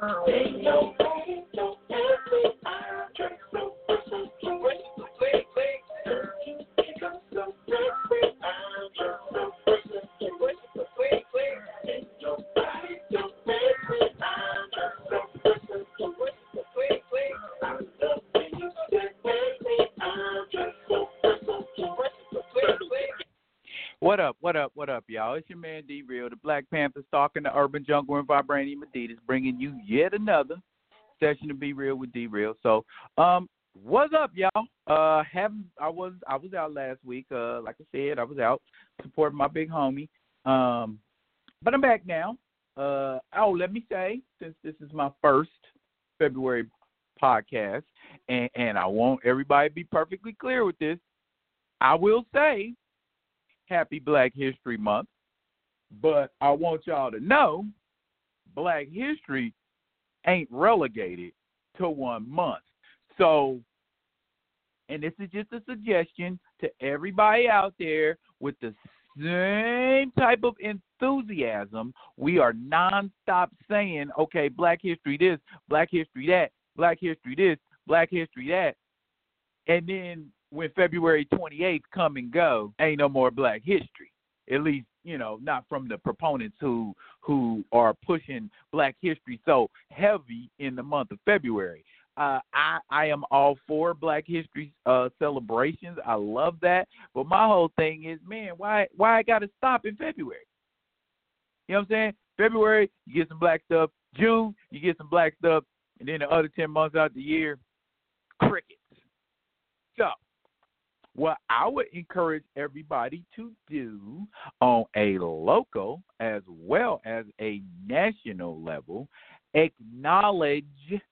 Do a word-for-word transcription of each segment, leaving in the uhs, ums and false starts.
Ain't nobody don't ask me. I drink so so so wait, wait, wait. Because so sexy. I drink so so so wait, wait, wait. Ain't nobody don't ask me. I drink so so so wait, wait, wait. I love when you say me. I drink so so so wait, wait, wait. What up, what up, what up, y'all? It's your man D-Real, the Black Panther stalking the urban jungle and vibranium Adidas, bringing you yet another session to Be Real with D-Real. So, um, what's up, y'all? Uh, haven't I was I was out last week. Uh, like I said, I was out supporting my big homie. Um, but I'm back now. Uh, oh, let me say, since this is my first February podcast, and, and I want everybody to be perfectly clear with this, I will say Happy Black History Month, but I want y'all to know Black history ain't relegated to one month. So, and this is just a suggestion to everybody out there with the same type of enthusiasm, we are nonstop saying, okay, Black history this, Black history that, Black history this, Black history that, and then when February twenty-eighth come and go, ain't no more Black history. At least, you know, not from the proponents who who are pushing Black history so heavy in the month of February. Uh, I, I am all for Black history uh, celebrations. I love that. But my whole thing is, man, why why I got to stop in February? You know what I'm saying? February, you get some Black stuff. June, you get some Black stuff. And then the other ten months out the year, crickets. So, what I would encourage everybody to do on a local as well as a national level, acknowledge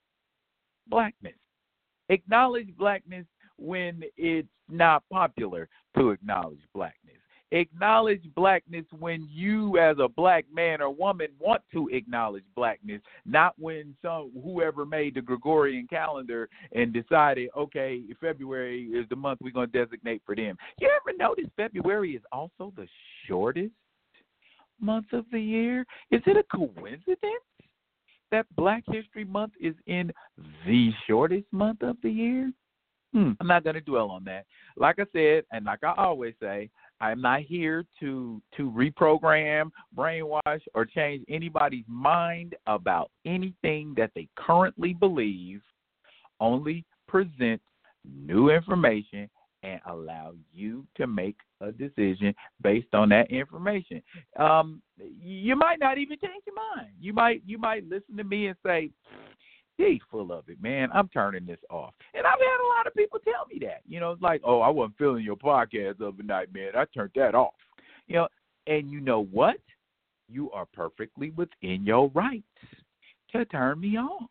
Blackness. Acknowledge Blackness when it's not popular to acknowledge Blackness. Acknowledge Blackness when you as a Black man or woman want to acknowledge Blackness, not when some whoever made the Gregorian calendar and decided, okay, February is the month we're going to designate for them. You ever notice February is also the shortest month of the year? Is it a coincidence that Black History Month is in the shortest month of the year? Hmm, I'm not going to dwell on that. Like I said, and like I always say, I'm not here to to reprogram, brainwash, or change anybody's mind about anything that they currently believe. Only present new information and allow you to make a decision based on that information. Um, you might not even change your mind. You might you might listen to me and say, he's full of it, man. I'm turning this off. And I've had a lot of people tell me that. You know, it's like, oh, I wasn't feeling your podcast the other night, man. I turned that off. You know, and you know what? You are perfectly within your rights to turn me off.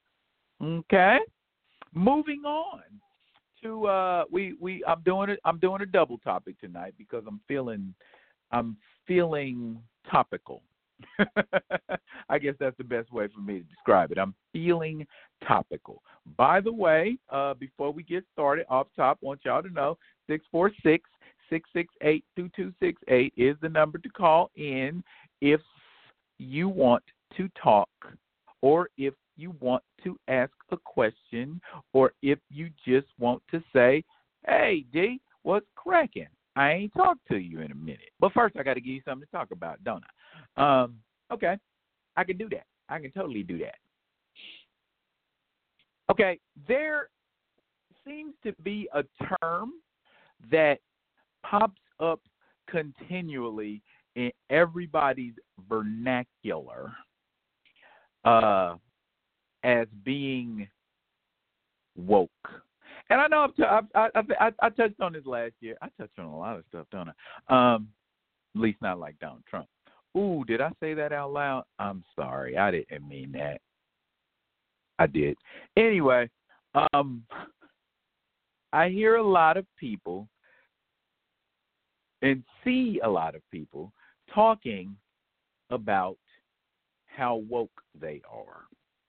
Okay? Moving on to uh we we I'm doing it I'm doing a double topic tonight because I'm feeling I'm feeling topical. I guess that's the best way for me to describe it. I'm feeling topical. By the way, uh, before we get started, off top, I want y'all to know six four six, six six eight, two two six eight is the number to call in if you want to talk or if you want to ask a question or if you just want to say, hey, D, what's cracking? I ain't talked to you in a minute. But first, I got to give you something to talk about, don't I? Um, okay, I can do that. I can totally do that. Okay, there seems to be a term that pops up continually in everybody's vernacular uh, as being woke. And I know I've t- I've, I've, I, I touched on this last year. I touched on a lot of stuff, don't I? Um, at least not like Donald Trump. Ooh, did I say that out loud? I'm sorry. I didn't mean that. I did. Anyway, um, I hear a lot of people and see a lot of people talking about how woke they are.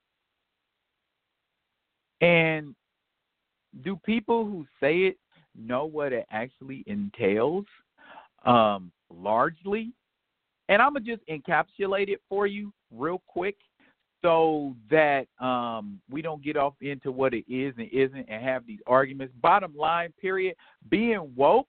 And do people who say it know what it actually entails? Um, largely. And I'm going to just encapsulate it for you real quick so that um, we don't get off into what it is and isn't and have these arguments. Bottom line, period, being woke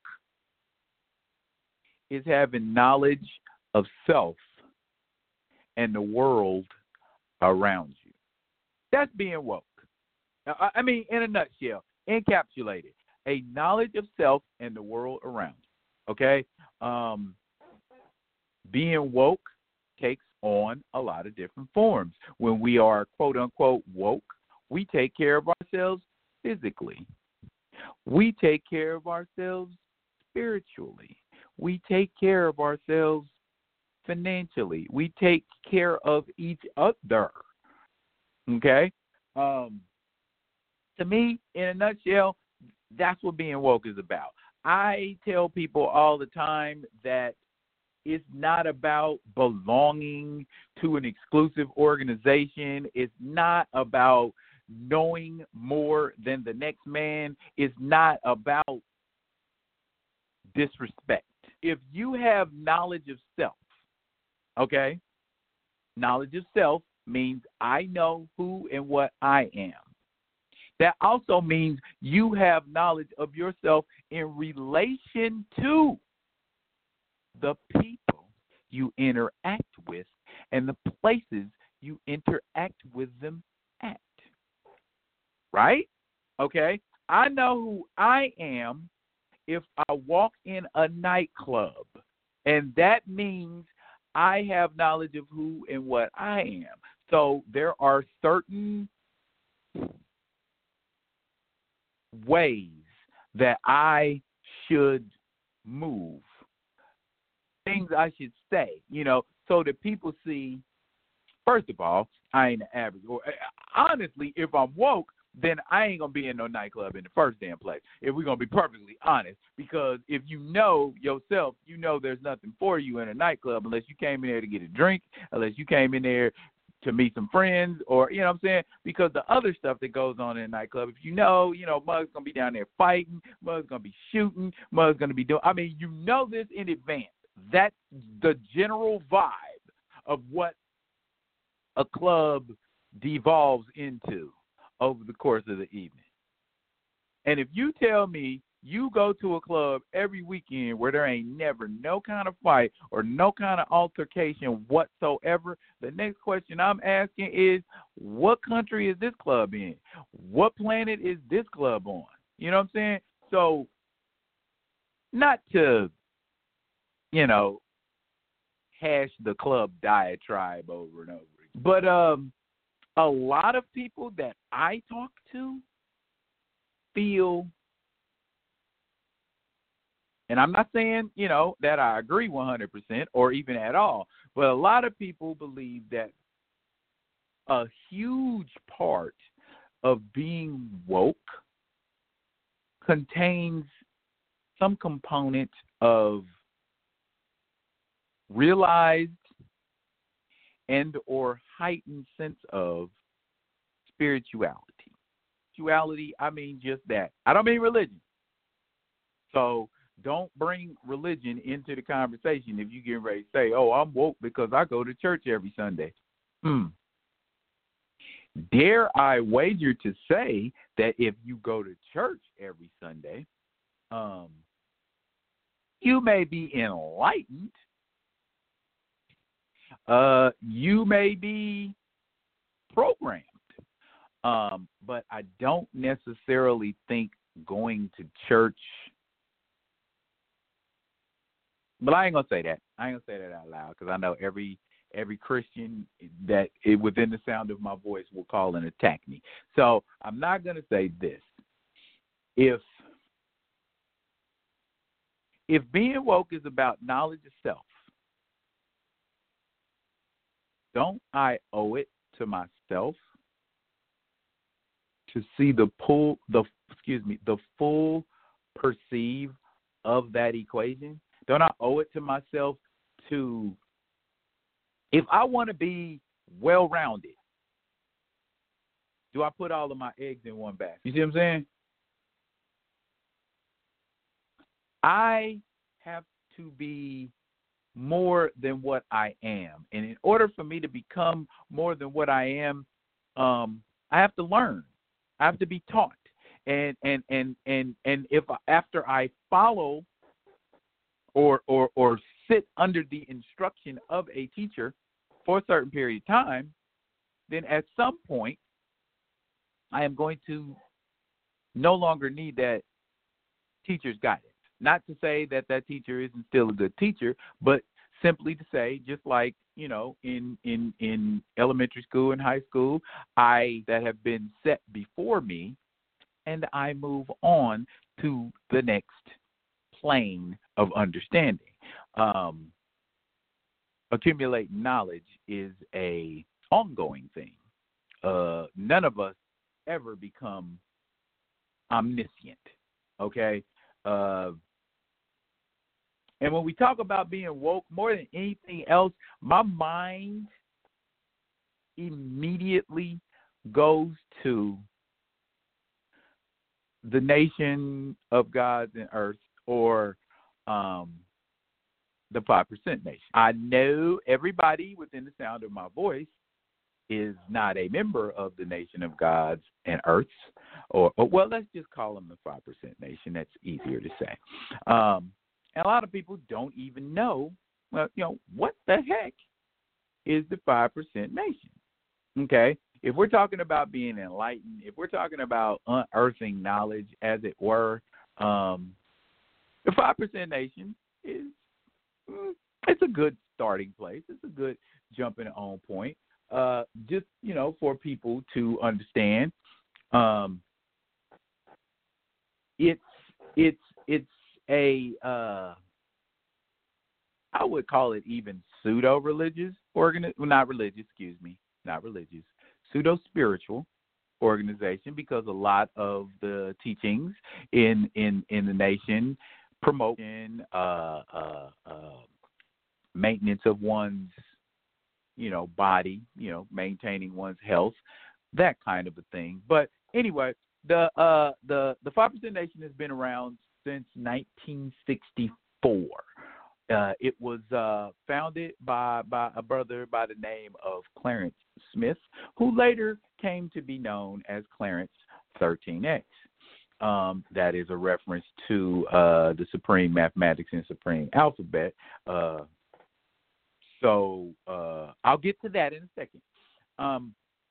is having knowledge of self and the world around you. That's being woke. I I mean, in a nutshell, encapsulated, a knowledge of self and the world around you. Okay? Um, being woke takes on a lot of different forms. When we are, quote unquote, woke, we take care of ourselves physically. We take care of ourselves spiritually. We take care of ourselves financially. We take care of each other. Okay? Um, to me, in a nutshell, that's what being woke is about. I tell people all the time that it's not about belonging to an exclusive organization. It's not about knowing more than the next man. It's not about disrespect. If you have knowledge of self, okay, knowledge of self means I know who and what I am. That also means you have knowledge of yourself in relation to the people you interact with and the places you interact with them at. Right? Okay? I know who I am if I walk in a nightclub, and that means I have knowledge of who and what I am. So there are certain ways that I should move, things I should say, you know, so that people see, first of all, I ain't the average. Or honestly, if I'm woke, then I ain't going to be in no nightclub in the first damn place, if we're going to be perfectly honest. Because if you know yourself, you know there's nothing for you in a nightclub unless you came in there to get a drink, unless you came in there to meet some friends, or, you know what I'm saying? Because the other stuff that goes on in a nightclub, if you know, you know, Mug's going to be down there fighting, Mug's going to be shooting, Mug's going to be doing, I mean, you know this in advance. That's the general vibe of what a club devolves into over the course of the evening. And if you tell me you go to a club every weekend where there ain't never no kind of fight or no kind of altercation whatsoever, the next question I'm asking is, what country is this club in? What planet is this club on? You know what I'm saying? So, not to, you know, hash the club diatribe over and over again, but um, a lot of people that I talk to feel, and I'm not saying, you know, that I agree one hundred percent or even at all, but a lot of people believe that a huge part of being woke contains some component of realized and or heightened sense of spirituality. Spirituality, I mean just that. I don't mean religion. So don't bring religion into the conversation if you get ready to say, oh, I'm woke because I go to church every Sunday. Hmm. Dare I wager to say that if you go to church every Sunday, um, you may be enlightened. Uh, you may be programmed. Um, but I don't necessarily think going to church, but I ain't going to say that. I ain't going to say that out loud because I know every every Christian that it, within the sound of my voice will call and attack me. So I'm not going to say this. If if being woke is about knowledge of self, don't I owe it to myself to see the pull, the excuse me, the full perceive of that equation? Don't I owe it to myself to, if I want to be well-rounded, do I put all of my eggs in one basket? You see what I'm saying? I have to be more than what I am. And in order for me to become more than what I am, um, I have to learn. I have to be taught. And and and and and if after I follow or or or sit under the instruction of a teacher for a certain period of time, then at some point I am going to no longer need that teacher's guidance. Not to say that that teacher isn't still a good teacher, but simply to say, just like, you know, in, in, in elementary school and high school, I that have been set before me, and I move on to the next plane of understanding. Um, accumulating knowledge is a ongoing thing. Uh, none of us ever become omniscient, okay? Uh, and when we talk about being woke, more than anything else, my mind immediately goes to the nation of gods and earth, or um, the five percent nation. I know everybody within the sound of my voice is not a member of the nation of gods and earths, or, or well, let's just call them the five percent nation. That's easier to say. Um, and a lot of people don't even know, well, you know, what the heck is the five percent nation? Okay? If we're talking about being enlightened, if we're talking about unearthing knowledge, as it were, um, the five percent nation is, it's a good starting place. It's a good jumping on point. Uh, just, you know, for people to understand, um, it's it's it's a uh, I would call it even pseudo religious organ, well, not religious, excuse me, not religious, pseudo spiritual organization, because a lot of the teachings in in in the nation promoting uh, uh, uh, maintenance of one's, you know, body, you know, maintaining one's health, that kind of a thing. But anyway, the uh, the the five percent Nation has been around since nineteen sixty-four. Uh, it was uh, founded by by a brother by the name of Clarence Smith, who later came to be known as Clarence thirteen X. Um, that is a reference to uh, the Supreme Mathematics and Supreme Alphabet. Uh, So uh, I'll get to that in a second. Um,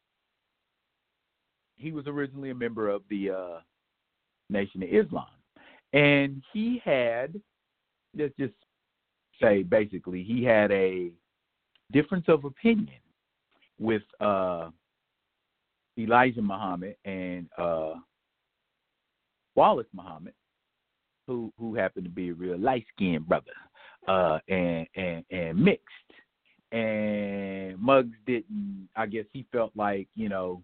he was originally a member of the uh, Nation of Islam. And he had, let's just say basically, he had a difference of opinion with uh, Elijah Muhammad and uh, Wallace Muhammad, who, who happened to be a real light-skinned brother uh, and, and, and mixed. And Muggs didn't, I guess he felt like, you know,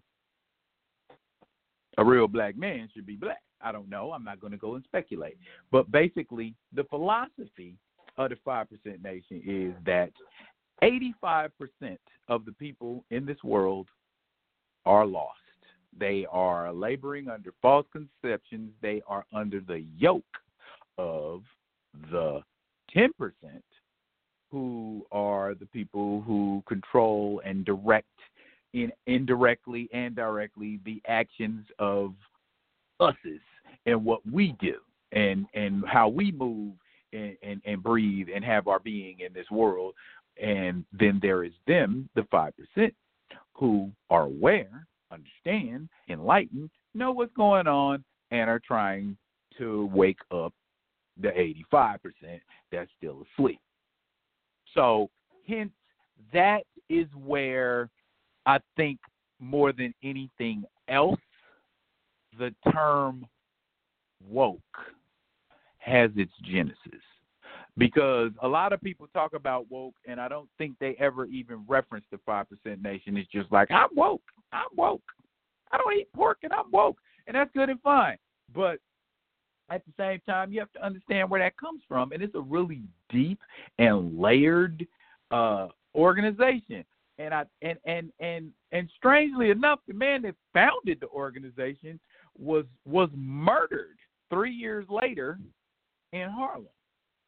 a real black man should be black. I don't know. I'm not going to go and speculate. But basically, the philosophy of the five percent Nation is that eighty-five percent of the people in this world are lost. They are laboring under false conceptions. They are under the yoke of the ten percent who are the people who control and direct in indirectly and directly the actions of us's and what we do and, and how we move and, and, and breathe and have our being in this world. And then there is them, the five percent, who are aware, understand, enlightened, know what's going on, and are trying to wake up the eighty-five percent that's still asleep. So, hence, that is where I think more than anything else, the term woke has its genesis. Because a lot of people talk about woke, and I don't think they ever even reference the five percent Nation. It's just like, I'm woke, I'm woke. I don't eat pork, and I'm woke. And that's good and fine. But at the same time, you have to understand where that comes from, and it's a really deep and layered uh, organization. And I and, and and and strangely enough, the man that founded the organization was was murdered three years later in Harlem.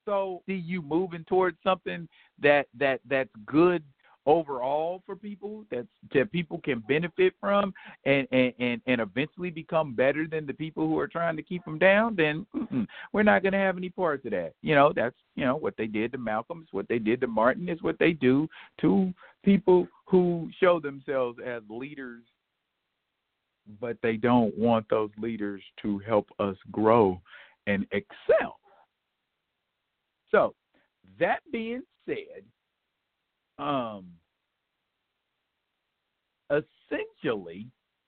So see you moving towards something that that that's good overall for people, that's that people can benefit from, and and and, and eventually become better than the people who are trying to keep them down, then mm-mm, we're not going to have any parts of that. You know, that's you know what they did to Malcolm, it's what they did to Martin, it's what they do to people who show themselves as leaders, but they don't want those leaders to help us grow and excel. So, that being said, um, essentially,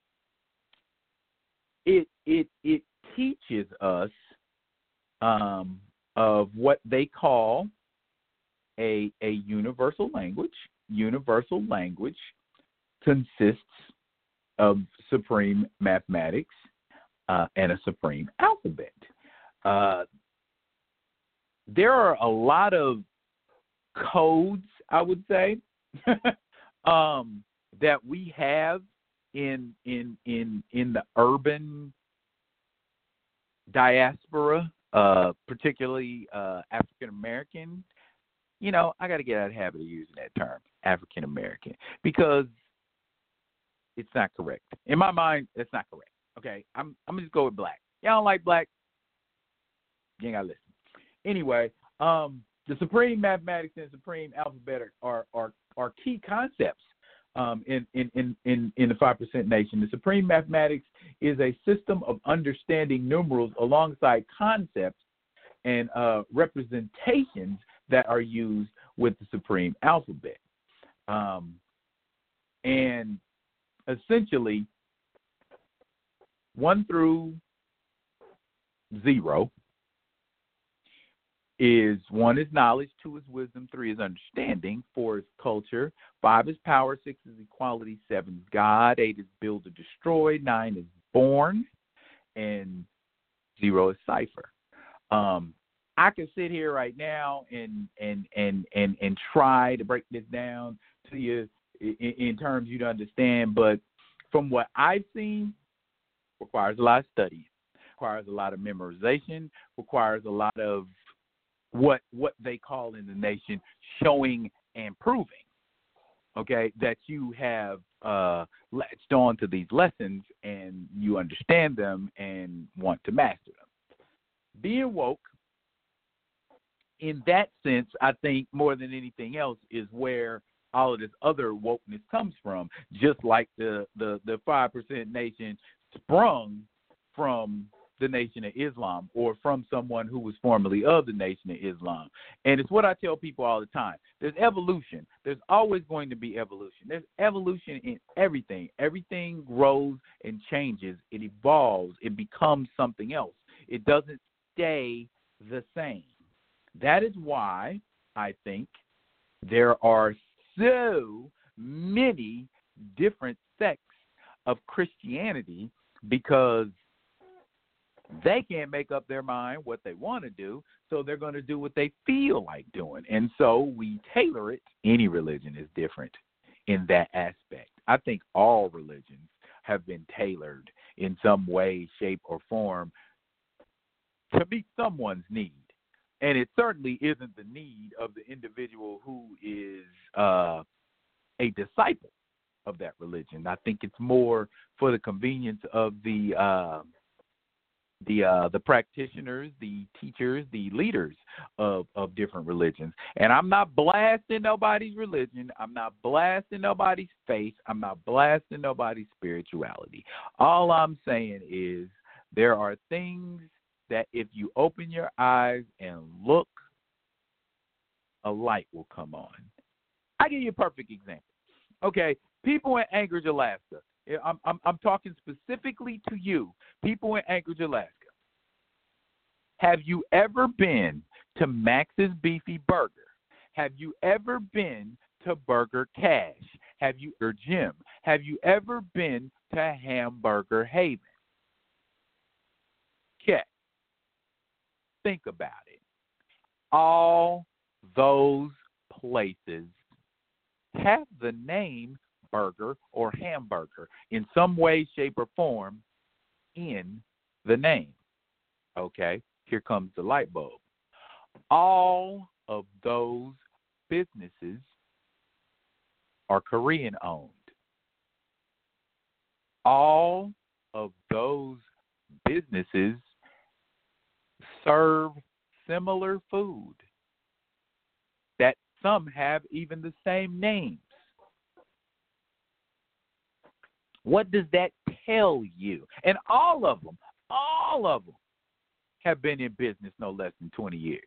it it it teaches us um, of what they call a a universal language. Universal language consists of supreme mathematics uh, and a supreme alphabet. Uh, there are a lot of codes, I would say, um, that we have in in in in the urban diaspora, uh, particularly uh, African American. You know, I got to get out of the habit of using that term, African American, because it's not correct. In my mind, it's not correct. Okay, I'm I'm gonna just go with black. Y'all don't like black? You ain't gotta listen. Anyway, um, the supreme mathematics and supreme alphabet are are are key concepts um, in, in, in, in, in the five percent Nation. The supreme mathematics is a system of understanding numerals alongside concepts and uh, representations that are used with the supreme alphabet. Um, and essentially, one through zero is one is knowledge, two is wisdom, three is understanding, four is culture, five is power, six is equality, seven is God, eight is build or destroy, nine is born, and zero is cipher. Um, I can sit here right now and and and and and try to break this down to you in, in terms you'd understand, but from what I've seen, requires a lot of study, requires a lot of memorization, requires a lot of what what they call in the nation showing and proving, okay, that you have uh, latched on to these lessons and you understand them and want to master them. Being woke, in that sense, I think more than anything else is where all of this other wokeness comes from, just like the, the, the five percent Nation sprung from the Nation of Islam or from someone who was formerly of the Nation of Islam. And it's what I tell people all the time. There's evolution. There's always going to be evolution. There's evolution in everything. Everything grows and changes. It evolves. It becomes something else. It doesn't stay the same. That is why I think there are so many different sects of Christianity, because they can't make up their mind what they want to do, so they're going to do what they feel like doing. And so we tailor it. Any religion is different in that aspect. I think all religions have been tailored in some way, shape, or form to meet someone's need. And it certainly isn't the need of the individual who is uh, a disciple of that religion. I think it's more for the convenience of the uh, the uh, the practitioners, the teachers, the leaders of, of different religions. And I'm not blasting nobody's religion. I'm not blasting nobody's faith. I'm not blasting nobody's spirituality. All I'm saying is there are things that if you open your eyes and look, a light will come on. I'll give you a perfect example. Okay, people in Anchorage, Alaska. I'm, I'm, I'm talking specifically to you, people in Anchorage, Alaska. Have you ever been to Max's Beefy Burger? Have you ever been to Burger Cash? Have you, or Jim? Have you ever been to Hamburger Haven? Okay. Think about it. All those places have the name burger or hamburger in some way, shape, or form in the name. Okay, here comes the light bulb. All of those businesses are Korean owned. All of those businesses serve similar food that some have even the same names. What does that tell you? And all of them, all of them have been in business no less than twenty years.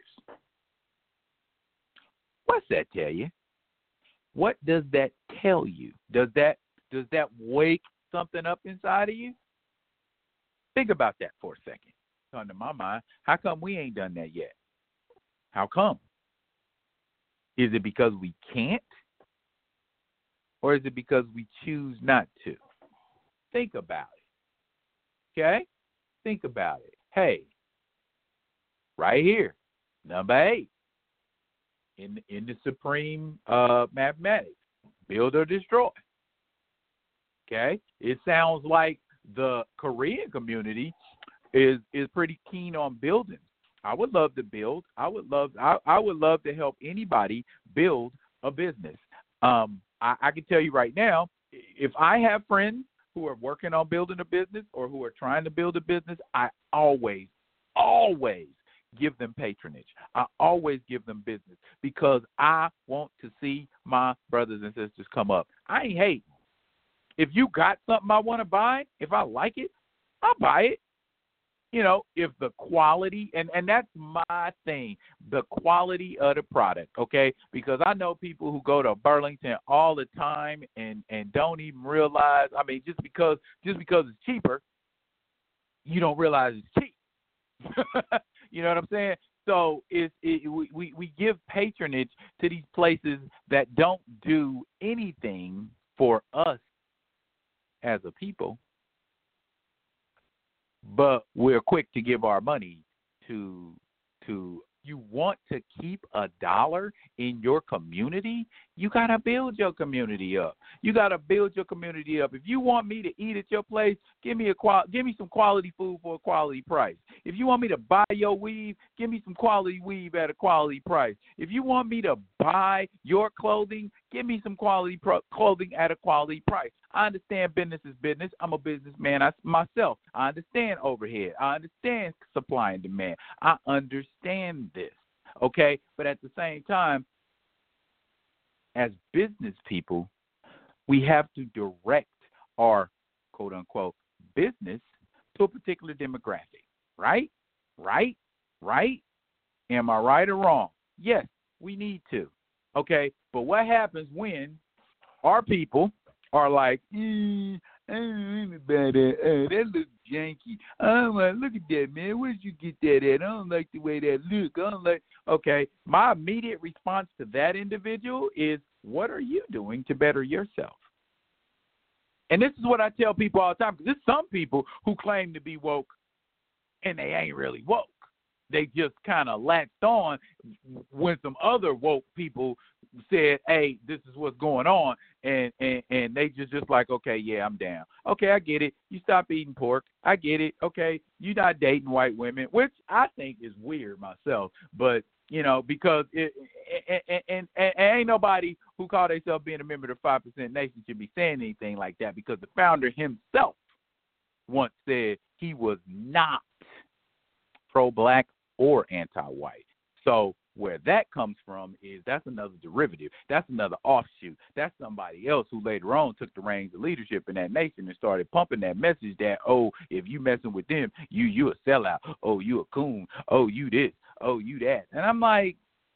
What's that tell you? What does that tell you? Does that does that wake something up inside of you? Think about that for a second. Come to my mind, how come we ain't done that yet? How come? Is it because we can't? Or is it because we choose not to? Think about it. Okay? Think about it. Hey, right here, number eight, in, in the supreme uh, mathematics, build or destroy. Okay? It sounds like the Korean community is is pretty keen on building. I would love to build. I would love I, I would love to help anybody build a business. Um, I, I can tell you right now, if I have friends who are working on building a business or who are trying to build a business, I always, always give them patronage. I always give them business because I want to see my brothers and sisters come up. I ain't hating. If you got something I want to buy, if I like it, I'll buy it. You know, if the quality, and, and that's my thing, the quality of the product, okay? Because I know people who go to Burlington all the time and, and don't even realize, I mean, just because just because it's cheaper, you don't realize it's cheap. You know what I'm saying? So it's, it, we, we, we give patronage to these places that don't do anything for us as a people, but we're quick to give our money to to you want to keep a dollar in your community, you got to build your community up. You got to build your community up. If you want me to eat at your place, give me a qual- give me some quality food for a quality price. If you want me to buy your weave, give me some quality weave at a quality price. If you want me to buy your clothing, give me some quality pro- clothing at a quality price. I understand business is business. I'm a businessman I, myself. I understand overhead. I understand supply and demand. I understand this, okay? But at the same time, as business people, we have to direct our quote-unquote business to a particular demographic, right? Right? Right? Am I right or wrong? Yes, we need to, okay? But what happens when our people are like, mm, I don't know about that. Uh, that looks janky. I'm like, look at that, man. Where did you get that at? I don't like the way that look. I don't like. Okay, my immediate response to that individual is, what are you doing to better yourself? And this is what I tell people all the time, because there's some people who claim to be woke, and they ain't really woke. They just kind of latched on when some other woke people said, hey, this is what's going on. And, and, and they just, just like, okay, yeah, I'm down. Okay, I get it. You stop eating pork. I get it. Okay, you're not dating white women, which I think is weird myself. But, you know, because it, and, and, and, and ain't nobody who call themselves being a member of the five percent Nation should be saying anything like that, because the founder himself once said he was not pro-black or anti-white. So where that comes from is that's another derivative. That's another offshoot. That's somebody else who later on took the reins of leadership in that nation and started pumping that message that, oh, if you messing with them, you you a sellout. Oh, you a coon. Oh, you this. Oh, you that. And I'm like,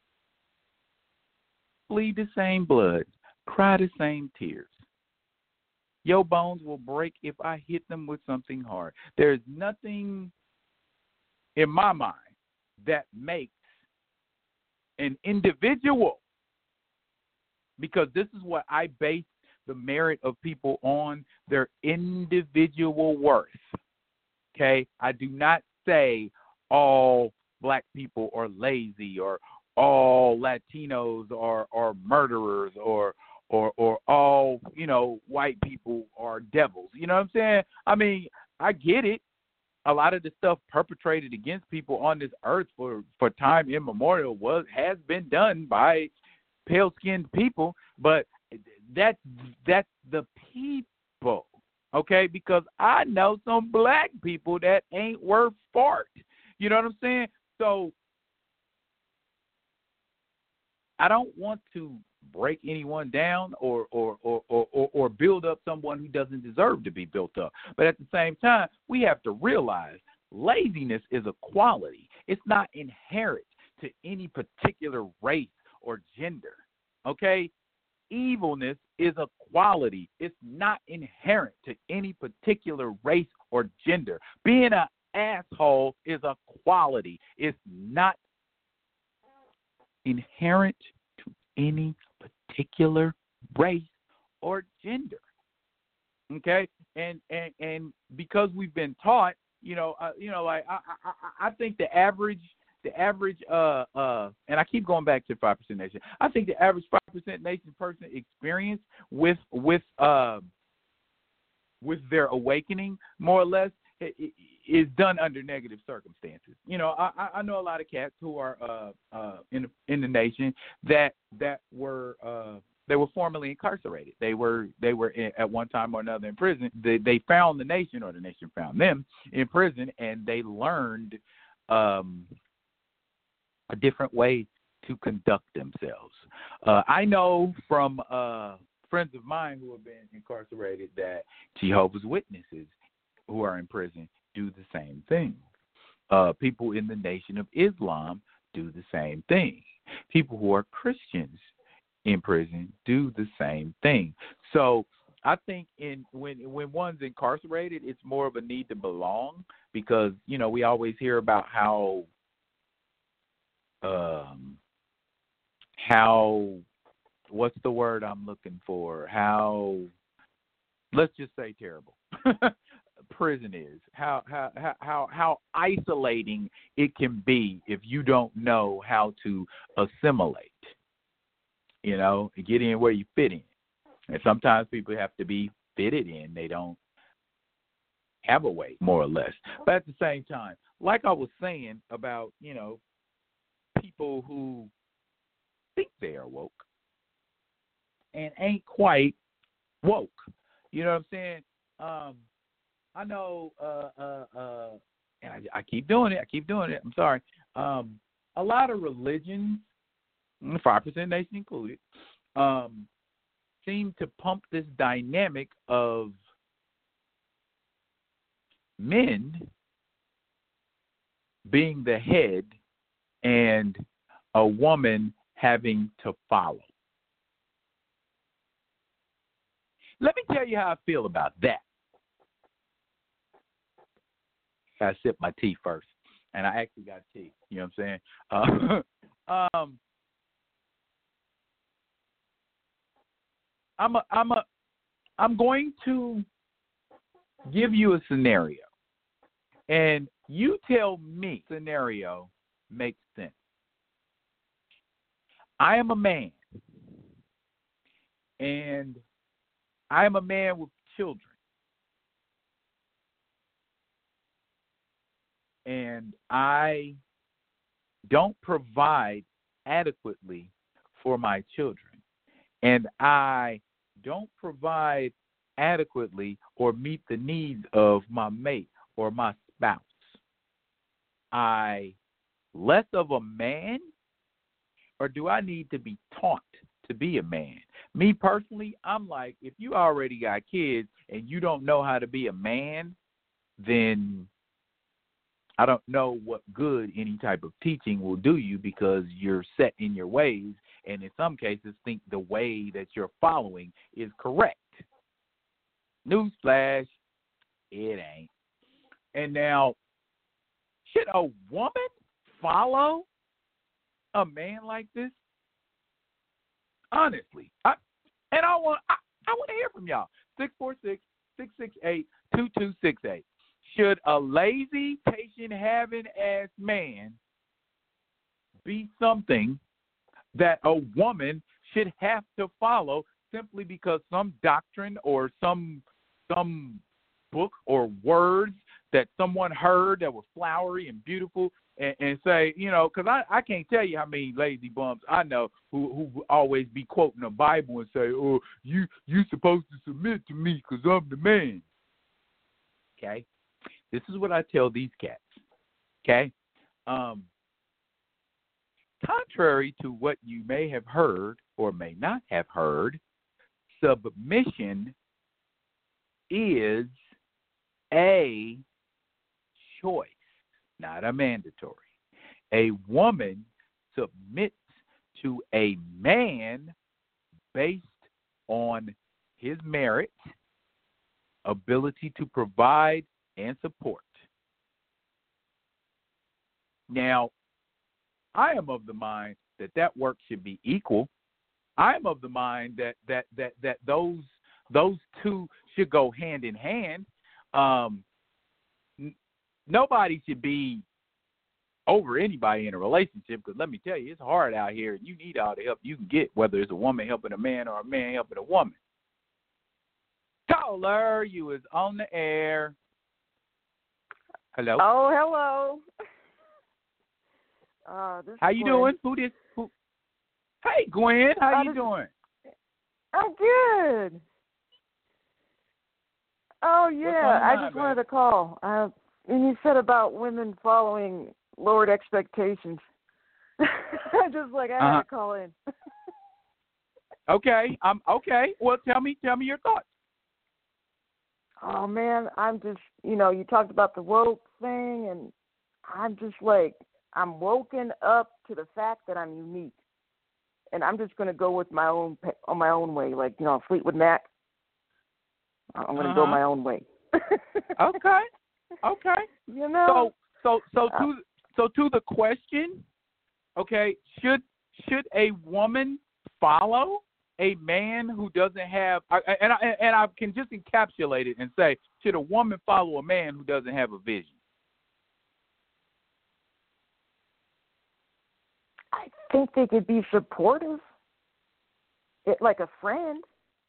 bleed the same blood. Cry the same tears. Your bones will break if I hit them with something hard. There's nothing in my mind that makes an individual, because this is what I base the merit of people on, their individual worth. Okay? I do not say all black people are lazy, or all Latinos are, are murderers, or or or all, you know, white people are devils. You know what I'm saying? I mean, I get it. a lot of the stuff perpetrated against people on this earth for, for time immemorial was has been done by pale-skinned people, but that's that's the people, okay? Because I know some black people that ain't worth fart. You know what I'm saying? So I don't want to break anyone down or or, or, or, or or build up someone who doesn't deserve to be built up. But at the same time, we have to realize laziness is a quality. It's not inherent to any particular race or gender, okay? Evilness is a quality. It's not inherent to any particular race or gender. Being an asshole is a quality. It's not inherent to any particular race or gender. Okay, and and and because we've been taught, you know, uh, you know, like I, I I think the average the average uh uh and I keep going back to five percent nation. I think the average five percent nation person experience with with uh with their awakening, more or less, is done under negative circumstances. You know, I, I know a lot of cats who are uh, uh, in in the nation that that were uh, they were formerly incarcerated. They were they were in, at one time or another in prison. They, they found the nation, or the nation found them in prison, and they learned um, a different way to conduct themselves. Uh, I know from uh, friends of mine who have been incarcerated that Jehovah's Witnesses who are in prison do the same thing. Uh, people in the Nation of Islam do the same thing. People who are Christians in prison do the same thing. So I think in when when one's incarcerated, it's more of a need to belong, because, you know, we always hear about how um, how what's the word I'm looking for? How, let's just say, terrible prison is, how how how how isolating it can be if you don't know how to assimilate, you know, get in where you fit in. And sometimes people have to be fitted in. They don't have a way, more or less. But at the same time, like I was saying about, you know, people who think they are woke and ain't quite woke. You know what I'm saying? Um, I know, uh, uh, uh, and I, I keep doing it. I keep doing it. I'm sorry. Um, a lot of religions, five percent nation included, um, seem to pump this dynamic of men being the head and a woman having to follow. Let me tell you how I feel about that. I sip my tea first, and I actually got tea. You know what I'm saying? Uh, um, I'm a, I'm a, I'm going to give you a scenario, and you tell me scenario makes sense. I am a man, and I am a man with children. And I don't provide adequately for my children. And I don't provide adequately or meet the needs of my mate or my spouse. I less of a man, or do I need to be taught to be a man? Me personally, I'm like, if you already got kids and you don't know how to be a man, then I don't know what good any type of teaching will do you, because you're set in your ways, and in some cases think the way that you're following is correct. Newsflash, it ain't. And now, should a woman follow a man like this? Honestly, I, and I want I, I want to hear from y'all. six four six, six six eight, two two six eight. Should a lazy, patient-having ass man be something that a woman should have to follow simply because some doctrine or some some book or words that someone heard that were flowery and beautiful, and, and say, you know, because I, I can't tell you how many lazy bums I know who who always be quoting the Bible and say, oh, you you supposed to submit to me because I'm the man. Okay, this is what I tell these cats. Okay, um, contrary to what you may have heard or may not have heard, submission is a choice, not a mandatory. A woman submits to a man based on his merit, ability to provide and support. Now, I am of the mind that that work should be equal. I am of the mind that that that that those those two should go hand in hand. Um, n- nobody should be over anybody in a relationship, because let me tell you, it's hard out here, and you need all the help you can get, whether it's a woman helping a man or a man helping a woman. Caller, you is on the air. Hello. Oh, hello. Uh, this How is you Gwen. doing? Who this? Who? Hey, Gwen. How Uh, you this- doing? I'm good. Oh, on yeah, your I mind, just wanted to call. Uh, and you said about women following lowered expectations. I just like, I Uh-huh. had to call in. Okay. Um. Okay. Well, tell me. Tell me your thoughts. Oh, man, I'm just, you know, you talked about the woke thing, and I'm just like, I'm woken up to the fact that I'm unique. And I'm just going to go with my own, pa- on my own way. Like, you know, Fleetwood Mac. I'm going to go Uh-huh. my own way. Okay. Okay. You know? So, so, so Uh, to so to the question, okay, should should a woman follow a man who doesn't have? I- I- And I and I can just encapsulate it and say, should a woman follow a man who doesn't have a vision? I think they could be supportive, it, like a friend.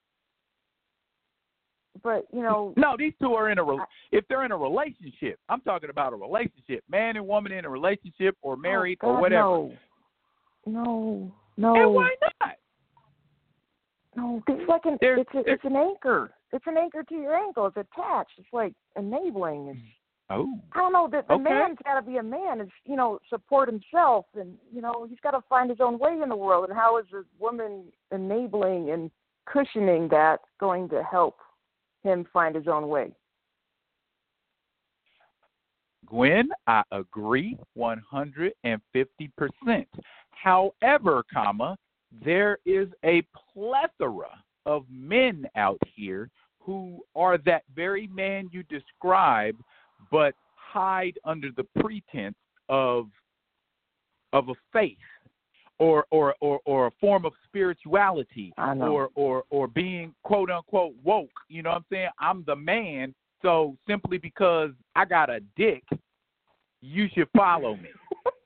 But, you know, No, these two are in a. Re- I- if they're in a relationship, I'm talking about a relationship, man and woman in a relationship, or married, oh, God, or whatever. No, no, no. And why not? No, it's like an There- it's a, there- it's an anchor. It's an anchor to your ankle. It's attached. It's like enabling. It's, Oh, I don't know. The, the Okay. man's got to be a man. It's, you know, support himself, and you know he's got to find his own way in the world. And how is a woman enabling and cushioning that going to help him find his own way? Gwen, I agree one hundred fifty percent. However, comma, there is a plethora of men out here who are that very man you describe, but hide under the pretense of of a faith or or or, or a form of spirituality I know. or or or being quote unquote woke. You know what I'm saying? I'm the man, so simply because I got a dick, you should follow me.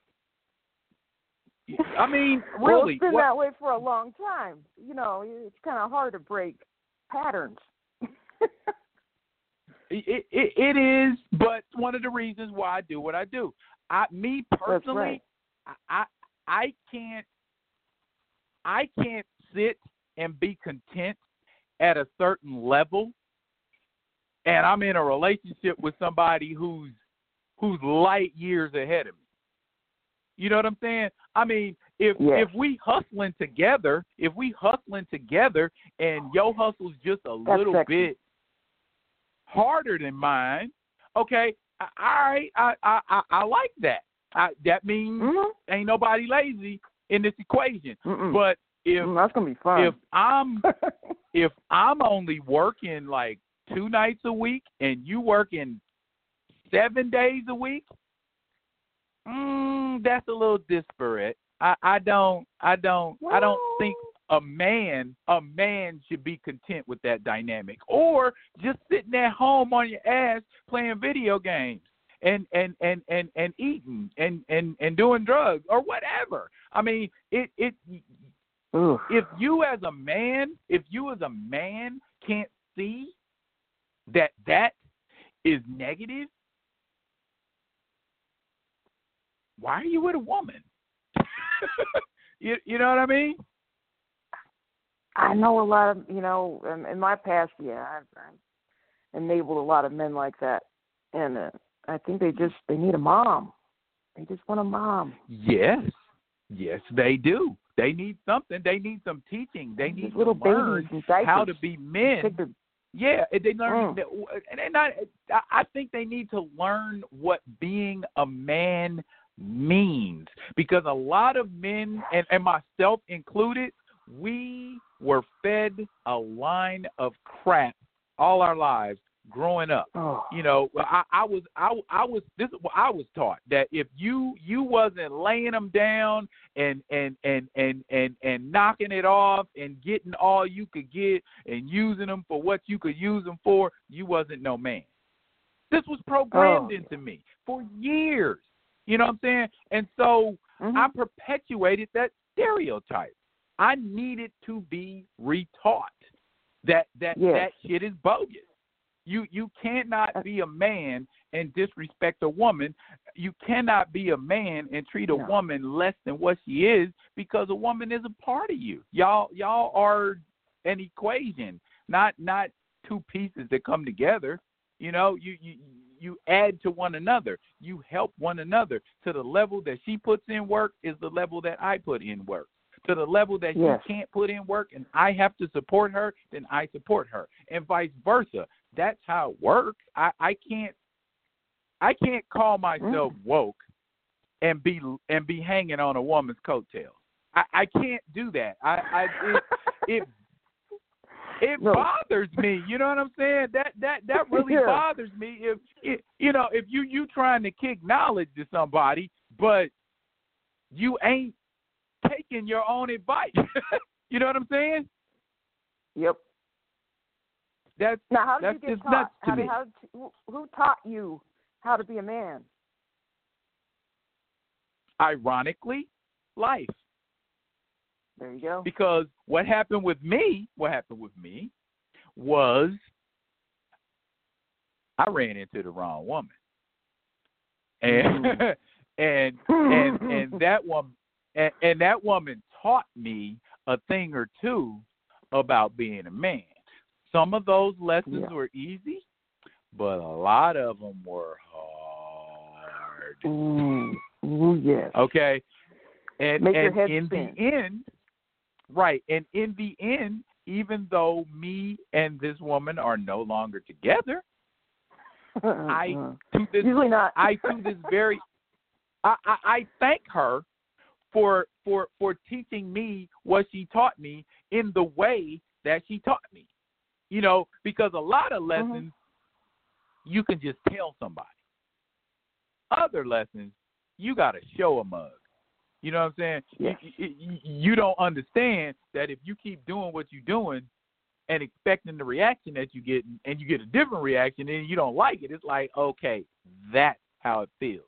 I mean, Well, really. it's been what- that way for a long time. You know, it's kind of hard to break patterns. It, it it is, but one of the reasons why I do what I do. I me personally, right. I, I I can't I can't sit and be content at a certain level, and I'm in a relationship with somebody who's who's light years ahead of me. You know what I'm saying? I mean, if Yes. if we hustling together, if we hustling together, and your hustle's just a That's little sexy. bit harder than mine, okay, I I I I, I, I like that. I, that means Mm-hmm. ain't nobody lazy in this equation. Mm-mm. But if Mm, that's gonna be fun. if I'm if I'm only working like two nights a week and you working seven days a week, mm, that's a little disparate. I, I don't I don't I don't think a man a man should be content with that dynamic, or just sitting at home on your ass playing video games and and and and, and eating and, and and doing drugs or whatever. I mean, it it Oof. if you as a man, if you as a man can't see that that is negative, why are you with a woman? you, you know what I mean? I know a lot of, you know, in, in my past, yeah, I've, I've enabled a lot of men like that. And uh, I think they just, they need a mom. They just want a mom. Yes. Yes, they do. They need something. They need some teaching. They need little to learn babies and how to be men. The, yeah, they learn. Mm. And they not. I think they need to learn what being a man means, because a lot of men, and, and myself included, we were fed a line of crap all our lives growing up. Oh. You know, I, I was I, I was this is what I was taught, that if you you wasn't laying them down and and and and and and knocking it off and getting all you could get and using them for what you could use them for, you wasn't no man. This was programmed oh. into me for years. You know what I'm saying? And so mm-hmm. I perpetuated that stereotype. I needed to be retaught that that yes. that shit is bogus. You you cannot be a man and disrespect a woman. You cannot be a man and treat a no. woman less than what she is, because a woman is a part of you. Y'all y'all are an equation, not not two pieces that come together. You know, you you you add to one another. You help one another. To the level that she puts in work is the level that I put in work. To the level that yes. she can't put in work and I have to support her, then I support her, and vice versa. That's how it works. I, I can't I can't call myself mm. woke and be and be hanging on a woman's coattails. I, I can't do that. I, I it it, it no. bothers me. You know what I'm saying? That that that really yeah. bothers me. If it, you know, if you you trying to kick knowledge to somebody, but you ain't taking your own advice. You know what I'm saying? Yep. That's now, how did that's you get just taught? nuts to how me. Did, how did, who taught you how to be a man? Ironically, life. There you go. Because what happened with me, what happened with me was I ran into the wrong woman. And mm. and and and that woman and, and that woman taught me a thing or two about being a man. Some of those lessons yeah. were easy, but a lot of them were hard. Ooh, Ooh yes. Okay, and, Make and your head in spin. the end, right, and in the end, even though me and this woman are no longer together, I to this usually not. I to this very I, I, I thank her for for for teaching me what she taught me in the way that she taught me. You know, because a lot of lessons mm-hmm. you can just tell somebody. Other lessons you got to show a mug. You know what I'm saying? Yes. You, you, you don't understand that if you keep doing what you're doing and expecting the reaction that you get, and you get a different reaction and you don't like it, it's like, okay, that's how it feels.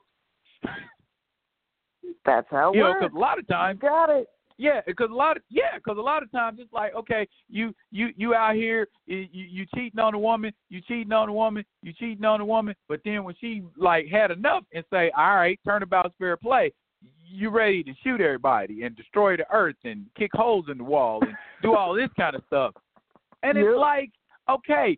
That's how it you works. know, because a lot of times, you got it. Yeah, because a lot of yeah, because a lot of times it's like, okay, you you you out here, you, you cheating on a woman, you cheating on a woman, you cheating on a woman, but then when she like had enough and say, all right, turnabout's fair play, you ready to shoot everybody and destroy the earth and kick holes in the wall and do all this kind of stuff, and yep. it's like, okay,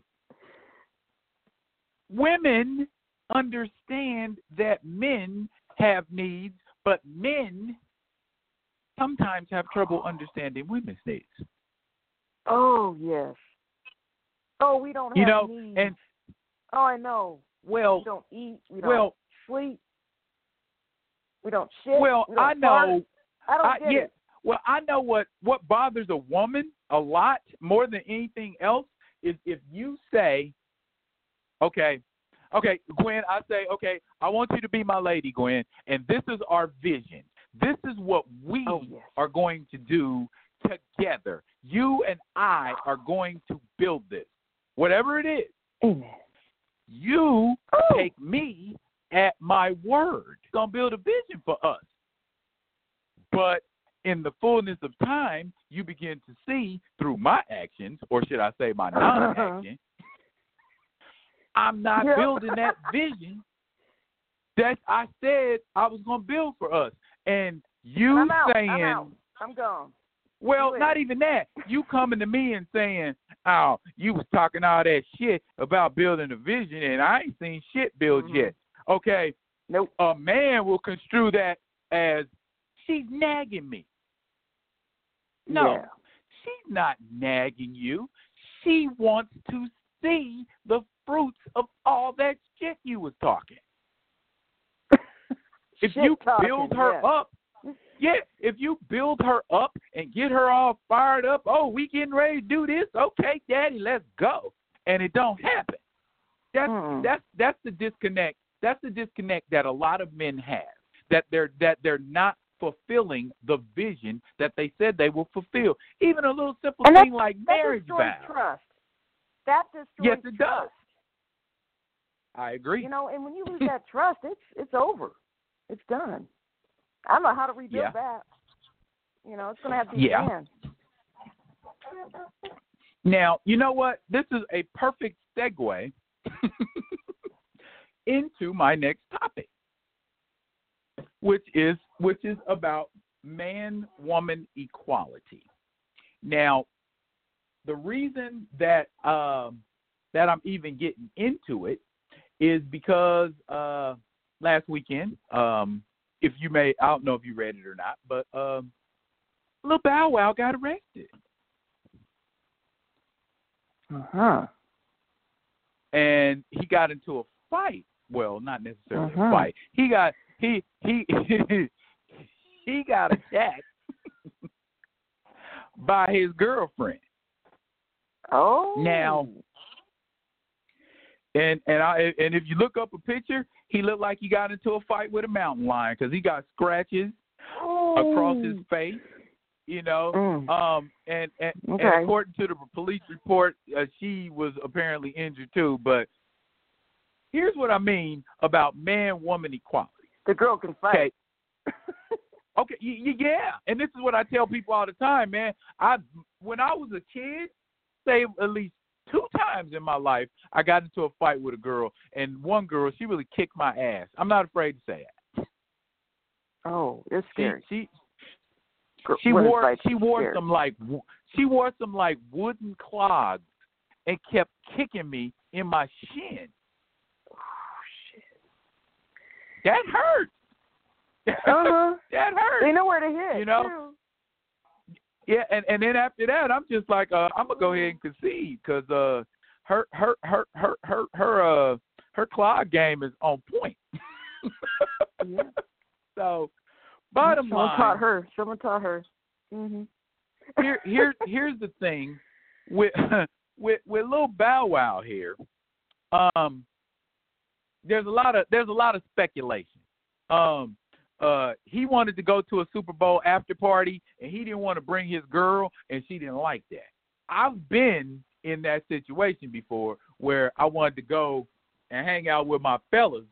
women understand that men have needs, but men sometimes have trouble understanding women's needs. Oh, yes. Oh, we don't have you know, needs. And, oh, I know. Well, we don't eat. We don't well, sleep. We don't shit. Well, we don't I know. Fart. I don't I, get yeah, it. Well, I know what, what bothers a woman a lot more than anything else is if you say, okay, okay, Gwen, I say, okay, I want you to be my lady, Gwen, and this is our vision. This is what we oh, yes. are going to do together. You and I are going to build this, whatever it is. Amen. You oh. take me at my word. It's going to build a vision for us. But in the fullness of time, you begin to see through my actions, or should I say my non-action, I'm not yeah. building that vision That I said I was gonna build for us, and you I'm out. saying, I'm out. I'm gone. well, not even that. You coming to me and saying, oh, you was talking all that shit about building a vision, and I ain't seen shit built Mm-hmm. yet. Okay. Nope. A man will construe that as she's nagging me. No, Yeah. she's not nagging you. She wants to see the fruits of all that shit you was talking. If Shit you talking, build her yeah. up, yeah, if you build her up and get her all fired up, oh, we getting ready to do this, okay, Daddy, let's go, and it don't happen. That's Mm. that's that's the disconnect. That's the disconnect that a lot of men have. That they're that they're not fulfilling the vision that they said they will fulfill. Even a little simple And thing that, like that marriage destroys vows. trust. That destroys Yes, it trust. does. I agree. You know, and when you lose that trust, it's it's over. It's done. I don't know how to rebuild Yeah. that. You know, it's going to have to be Yeah. man. Now, you know what? This is a perfect segue into my next topic, which is which is about man-woman equality. Now, the reason that um, that I'm even getting into it is because uh, last weekend, um, if you may, I don't know if you read it or not, but um, Lil Bow Wow got arrested. Uh-huh. And he got into a fight. Well, not necessarily Uh-huh. a fight. He got he he he got attacked by his girlfriend. Oh. Now, and and I and if you look up a picture, he looked like he got into a fight with a mountain lion because he got scratches oh. across his face. You know, Mm. um, and, and, Okay. and according to the police report, uh, she was apparently injured too. But here's what I mean about man-woman equality. The girl can Okay, fight. okay, y- y- yeah, and this is what I tell people all the time, man. I when I was a kid, say at least two times in my life, I got into a fight with a girl, and one girl, she really kicked my ass. I'm not afraid to say that. Oh, it's She scary. she Gr- She women's wore fights she are wore scary. some like wo- she wore some like wooden clogs and kept kicking me in my shin. Oh, shit. That hurt. Uh-huh. That hurt. They know where to hit, You know? too. Yeah, and, and then after that, I'm just like, uh, I'm gonna go ahead and concede because uh, her her her her her her uh her clog game is on point. Yeah. So, bottom Someone line, taught her. Someone taught her. Mhm. here here here's the thing with with with Lil Bow Wow here. Um, there's a lot of there's a lot of speculation. Um, uh, he wanted to go to a Super Bowl after party, and he didn't want to bring his girl, and she didn't like that. I've been in that situation before where I wanted to go and hang out with my fellas,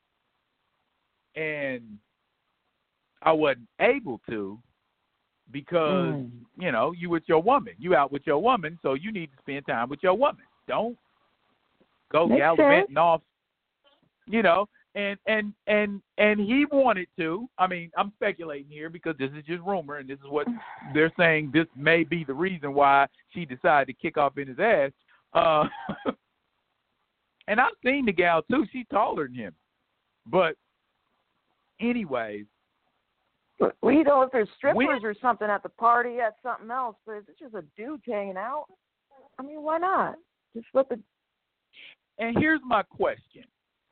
and I wasn't able to because, Mm. you know, you with your woman. You out with your woman, so you need to spend time with your woman. Don't go Makes gallivanting off, you know. And, and and and he wanted to. I mean, I'm speculating here because this is just rumor, and this is what they're saying. This may be the reason why she decided to kick off in his ass. Uh, and I've seen the gal too. She's taller than him. But anyways, Well, you know, if there's strippers When- or something at the party, that's something else. But if it's just a dude hanging out, I mean, why not? Just let the. and here's my question.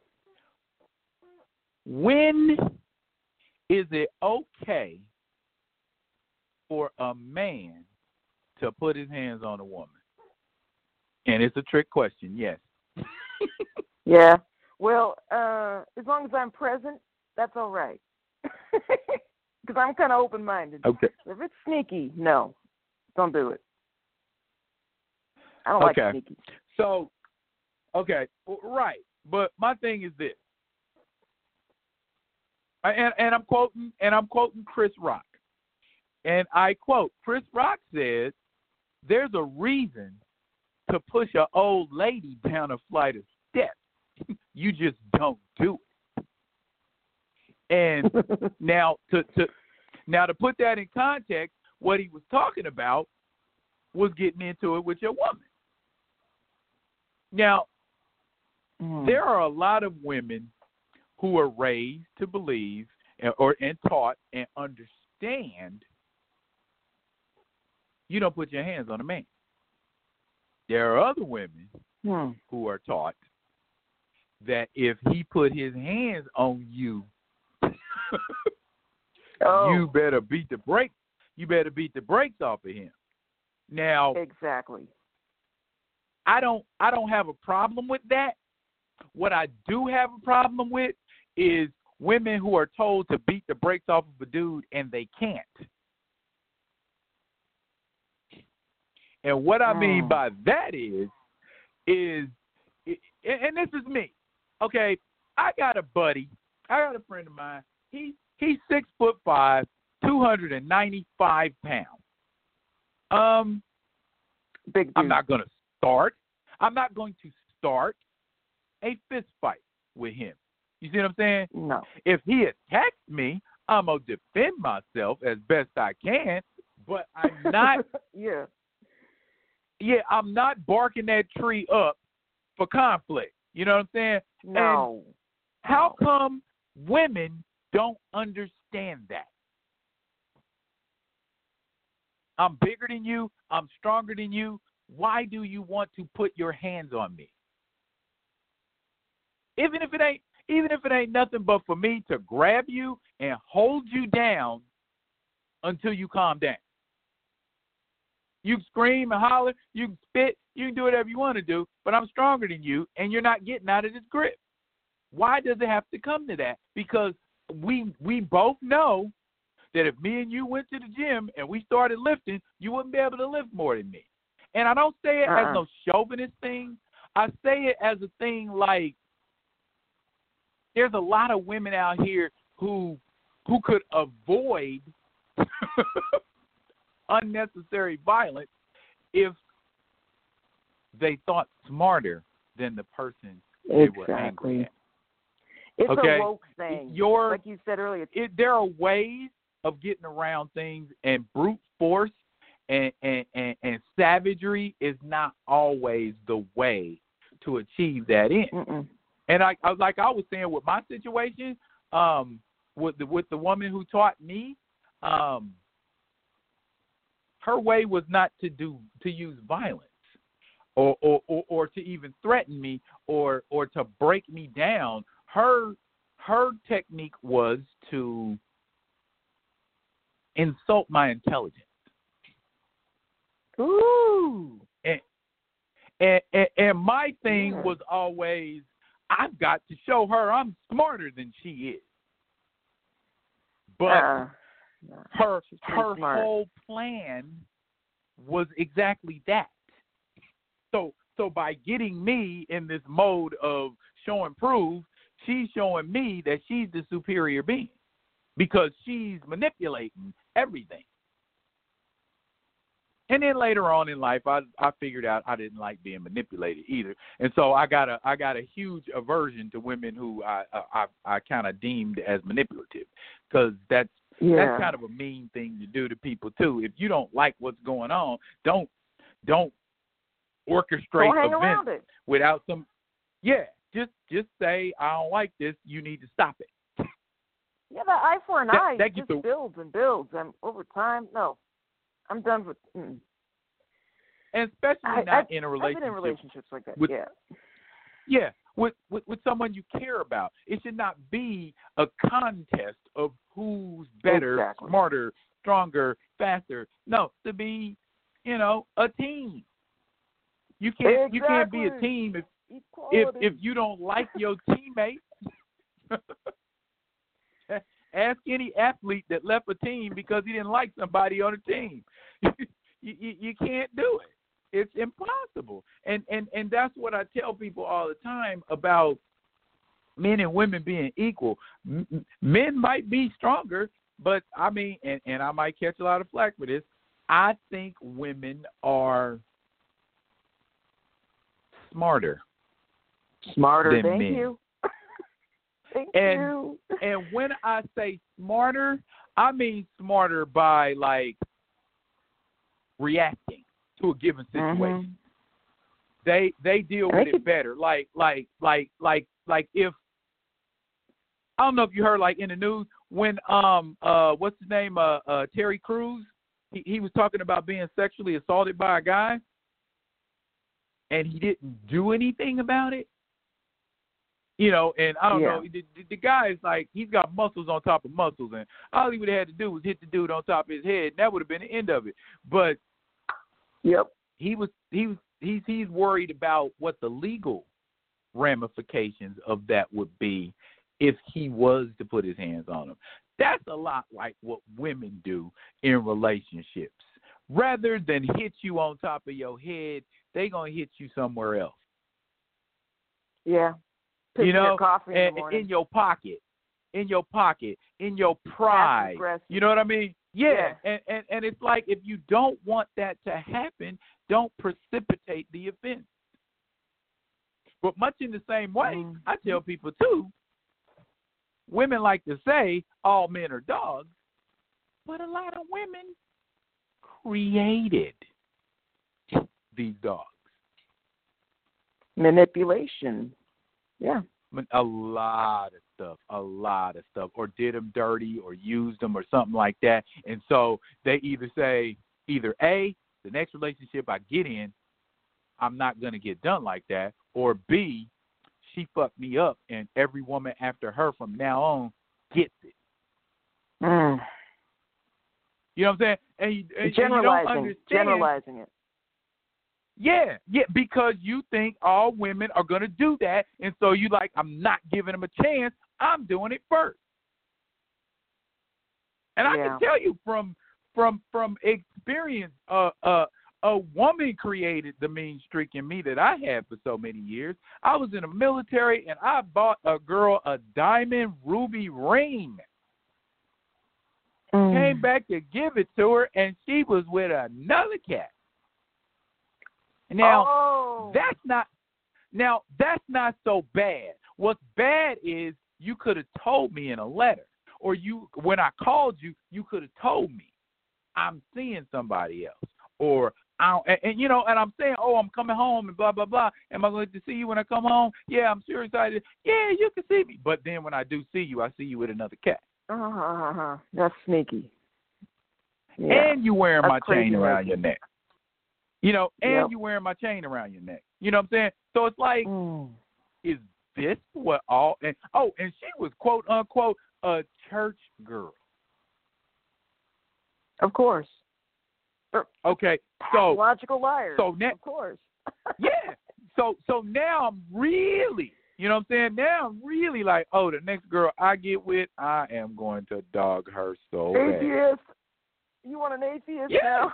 When is it okay for a man to put his hands on a woman? And it's a trick question, yes. Yeah. Well, uh, as long as I'm present, that's all right. Because I'm kind of open-minded. Okay. If it's sneaky, no, don't do it. I don't Okay. like sneaky. So, okay, w- right. But my thing is this. I- And, and I'm quoting and I'm quoting Chris Rock. And I quote, Chris Rock says, there's a reason to push an old lady down a flight of steps. You just don't do it. And now to, to now to put that in context, what he was talking about was getting into it with your woman. Now, mm. there are a lot of women who are raised to believe and, or and taught and understand you don't put your hands on a man. There are other women hmm. who are taught that if he put his hands on you, oh. you better beat the brakes. You better beat the brakes off of him. Now, exactly. I don't. I don't have a problem with that. What I do have a problem with is women who are told to beat the brakes off of a dude and they can't. And what I mean mm. by that is, is, and this is me, okay? I got a buddy, I got a friend of mine. He he's six foot five, two hundred and ninety-five pounds. Um, big. Dude. I'm not gonna start. I'm not going to start a fist fight with him. You see what I'm saying? No. If he attacks me, I'm gonna defend myself as best I can. But I'm not. yeah. Yeah, I'm not barking that tree up for conflict. You know what I'm saying? No. And how come women don't understand that? I'm bigger than you. I'm stronger than you. Why do you want to put your hands on me? Even if it ain't, even if it ain't nothing but for me to grab you and hold you down until you calm down. You can scream and holler, you can spit, you can do whatever you want to do, but I'm stronger than you, and you're not getting out of this grip. Why does it have to come to that? Because we we both know that if me and you went to the gym and we started lifting, you wouldn't be able to lift more than me. And I don't say it uh-uh. as no chauvinist thing. I say it as a thing like there's a lot of women out here who who could avoid unnecessary violence if they thought smarter than the person they exactly. were angry at. It's okay? a woke thing. Your, like you said earlier. It, there are ways of getting around things, and brute force and, and, and, and savagery is not always the way to achieve that end. Mm-mm. And I, I like I was saying with my situation, um, with the with the woman who taught me, um, her way was not to do to use violence, or or, or, or to even threaten me, or or to break me down. Her her technique was to insult my intelligence. Ooh. And and, and, and my thing yeah. was always, I've got to show her I'm smarter than she is. But uh, her her smart. whole plan was exactly that. So so by getting me in this mode of show and prove, she's showing me that she's the superior being because she's manipulating everything. And then later on in life, I I figured out I didn't like being manipulated either, and so I got a I got a huge aversion to women who I I I kind of deemed as manipulative, because that's yeah. that's kind of a mean thing to do to people too. If you don't like what's going on, don't don't orchestrate don't hang events it. without some. Yeah, just just say I don't like this. You need to stop it. Yeah, the eye for an that, eye that just the, builds and builds, and over time, no. I'm done with. Mm. And especially I, not I've, in a relationship. I've been in relationships like that. With, yeah. Yeah, with, with with someone you care about. It should not be a contest of who's better, exactly. smarter, stronger, faster. No, to be, you know, a team. You can't exactly. you can't be a team if if if you don't like your teammate. Ask any athlete that left a team because he didn't like somebody on the team. you, you, you can't do it. It's impossible. And, and and that's what I tell people all the time about men and women being equal. M- men might be stronger, but I mean, and, and I might catch a lot of flack for this, I think women are smarter. Smarter, than thank men. you. Thank and you. and when I say smarter, I mean smarter by like reacting to a given situation. Mm-hmm. They they deal with it better. Like like like like like if I don't know if you heard like in the news when um uh what's his name uh, uh Terry Crews he, he was talking about being sexually assaulted by a guy and he didn't do anything about it. You know, and I don't yeah. know, the, the, the guy is like, he's got muscles on top of muscles, and all he would have had to do was hit the dude on top of his head, and that would have been the end of it. But yep, he was he was he's he's worried about what the legal ramifications of that would be if he was to put his hands on him. That's a lot like what women do in relationships. Rather than hit you on top of your head, they gonna hit you somewhere else. Yeah. Pick You know, your coffee in, and, the morning. in your pocket, in your pocket, in your pride. You know what I mean? Yeah. yeah. And, and and it's like if you don't want that to happen, don't precipitate the event. But much in the same way, mm. I tell people too, women like to say all men are dogs, but a lot of women created these dogs. Manipulation. Yeah. A lot of stuff, a lot of stuff, or did them dirty or used them or something like that. And so they either say, either A, the next relationship I get in, I'm not going to get done like that, or B, she fucked me up and every woman after her from now on gets it. Mm. You know what I'm saying? And you, and, generalizing, and you don't understand. generalizing it. Yeah, yeah, because you think all women are going to do that, and so you like, I'm not giving them a chance. I'm doing it first. And I yeah. can tell you from from from experience, uh, uh, a woman created the mean streak in me that I had for so many years. I was in the military, and I bought a girl a diamond ruby ring. Mm. Came back to give it to her, and she was with another cat. Now oh. that's not now that's not so bad. What's bad is you could have told me in a letter, or you when I called you, you could have told me I'm seeing somebody else, or I and, and you know, and I'm saying, oh, I'm coming home and blah blah blah. Am I going to see you when I come home? Yeah, I'm sure excited. Yeah, you can see me, but then when I do see you, I see you with another cat. Uh huh. Uh-huh. That's sneaky. Yeah. And you wearing That's my chain around looking. your neck. You know, and yep. you wearing my chain around your neck. You know what I'm saying? So it's like, mm. is this what all? And oh, and she was quote unquote a church girl. Of course. Okay, so logical liar. So now, of course. yeah. So so now I'm really, you know what I'm saying? Now I'm really like, oh, the next girl I get with, I am going to dog her so bad. Atheist. You want an atheist yeah. now?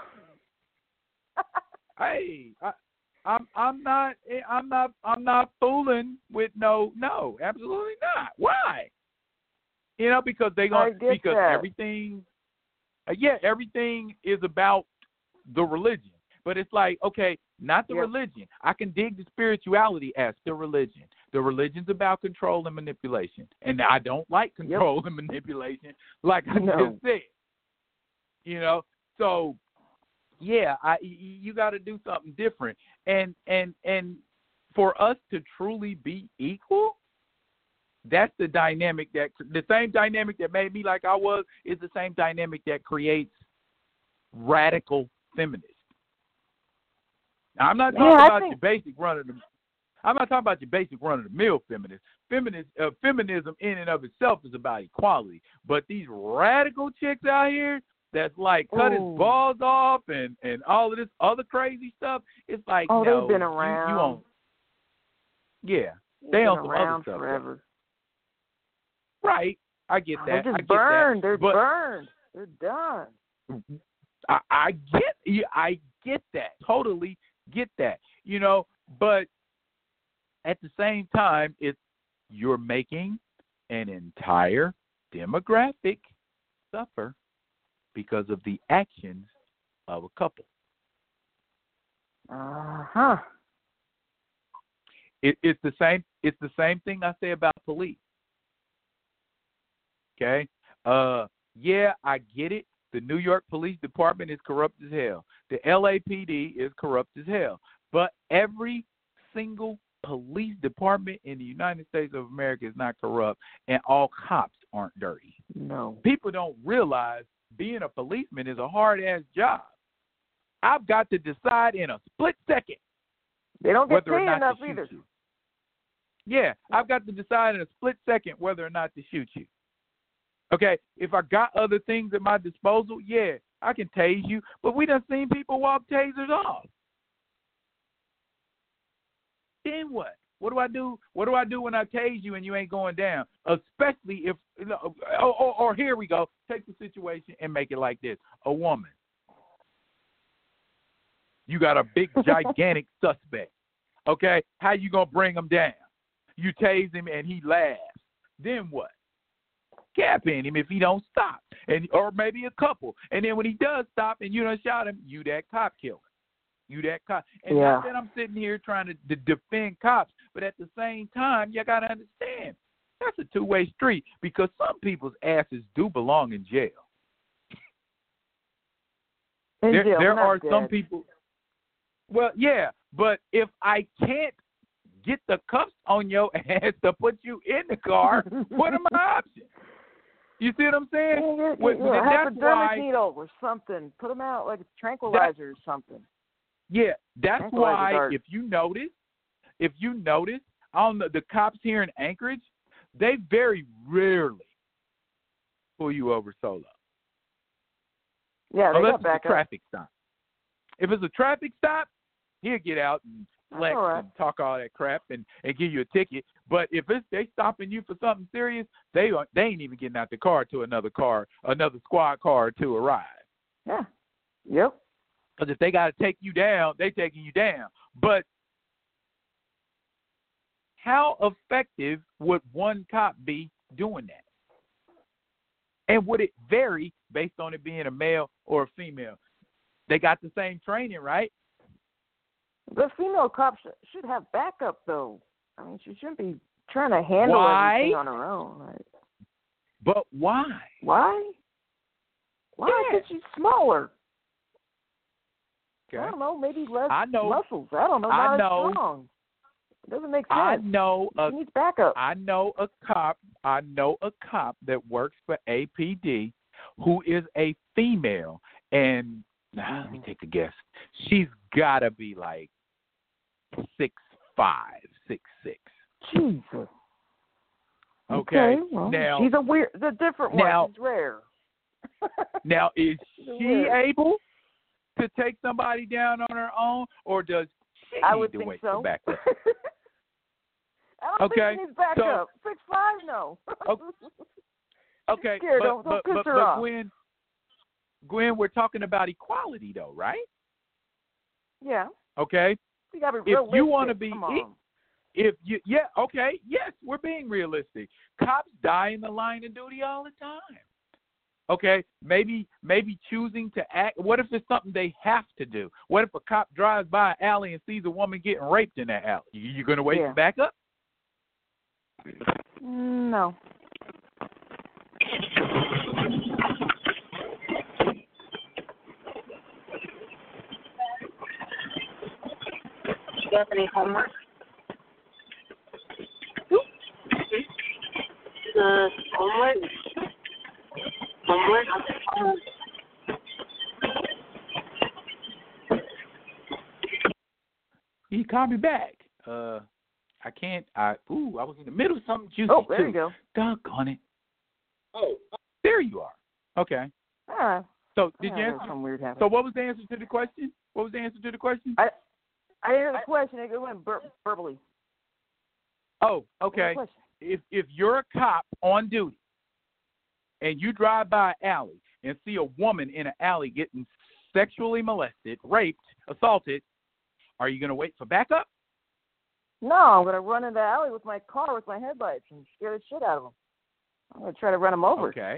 Hey, I, I'm I'm not I'm not I'm not fooling with no no absolutely not. Why? You know, because they gonna because that. everything uh, yeah everything is about the religion, but it's like, okay, not the yep. religion. I can dig the spirituality as the religion. The religion's about control and manipulation, and I don't like control yep. and manipulation, like I no. just said. You know, so. Yeah, I, you got to do something different, and and and for us to truly be equal, that's the dynamic that the same dynamic that made me like I was is the same dynamic that creates radical feminists. Now, I'm not talking yeah, about think... your basic run of the. I'm not talking about your basic run of the mill feminists. Feminist uh, feminism in and of itself is about equality, but these radical chicks out here. That's like cut Ooh. his balls off and, and all of this other crazy stuff. It's like, oh, no, they've been around. You, you on, yeah, they've they been on some around other stuff. forever. Right, I get that. They're just I get burned. That. They're but burned. They're done. I, I get, I get that. Totally get that. You know, but at the same time, it's you're making an entire demographic suffer. Because of the actions of a couple. Uh huh. It, it's the same. It's the same thing I say about police. Okay? Uh, yeah, I get it. The New York Police Department is corrupt as hell. The L A P D is corrupt as hell. But every single police department in the United States of America is not corrupt, and all cops aren't dirty. No. People don't realize being a policeman is a hard-ass job. I've got to decide in a split second They don't get whether or paid not enough to shoot either. you. Yeah, I've got to decide in a split second whether or not to shoot you. Okay, if I got other things at my disposal, yeah, I can tase you, but we done seen people walk tasers off. Then what? What do I do? What do I do when I tase you and you ain't going down? Especially if, or, or, or here we go, take the situation and make it like this. A woman. You got a big, gigantic suspect. Okay, how you going to bring him down? You tase him and he laughs. Then what? Cap in him if he don't stop, and or maybe a couple. And then when he does stop and you done shot him, you that cop killer. You that cop. And Yeah. not that I'm sitting here trying to d- defend cops, but at the same time, you got to understand, that's a two-way street because some people's asses do belong in jail. In There, jail, there not are dead. some people. Well, yeah, but if I can't get the cuffs on your ass to put you in the car, what are my options? You see what I'm saying? Yeah, yeah, Well, yeah, yeah. that's Hypodermic why- needle or something. Put them out like a tranquilizer or something. Yeah, that's Tranquilizer why dart. if you notice, if you notice, on the, the cops here in Anchorage, they very rarely pull you over solo. Yeah, they Unless got it's back a traffic stop. If it's a traffic stop, he'll get out and flex all right. and talk all that crap and, and give you a ticket. But if it's they stopping you for something serious, they are, they ain't even getting out the car to another car, another squad car to arrive. Yeah. Yep. Because if they got to take you down, they taking you down. But how effective would one cop be doing that? And would it vary based on it being a male or a female? They got the same training, right? The female cop sh- should have backup, though. I mean, she shouldn't be trying to handle Why? everything on her own. Right? But why? Why? Why? Yeah. Because she's smaller. Okay. I don't know. Maybe less I know. muscles. I don't know. I Not know. as strong. It doesn't make sense. I know a She needs backup. I know a cop. I know a cop that works for A P D who is a female, and nah, let me take a guess. She's gotta be like six five, six six. Jesus. Okay. well, now, she's a weird, the different now- one. She's rare. now is She's a she weird. able to take somebody down on her own, or does she I need would to think wait so. for backup? I don't Okay, think she needs backup. Six five, no. Okay. Okay, scared. but, Don't- don't but, piss but, her but off. Gwen, Gwen, we're talking about equality, though, right? Yeah. Okay. You gotta be If realistic. you wanna be Come e- on. If you, yeah, okay, yes, we're being realistic. Cops die in the line of duty all the time. Okay, maybe maybe choosing to act. What if it's something they have to do? What if a cop drives by an alley and sees a woman getting raped in that alley? You, you gonna wait Yeah. for backup? Mm, No. You have any homework? The homework? Homework? Um, He called me back. Uh, I can't. I ooh, I was in the middle of something juicy Oh, there too. you go. Doggone it. Oh, there you are. Okay. All right. So did Yeah, you there's answer? something weird So happening. what was the answer to the question? What was the answer to the question? I I didn't hear the question. It went bur- verbally. Oh, What was the okay. question? If if you're a cop on duty and you drive by an alley and see a woman in an alley getting sexually molested, raped, assaulted, are you going to wait for backup? No, I'm gonna run in the alley with my car with my headlights and scare the shit out of them. I'm gonna try to run them over. Okay.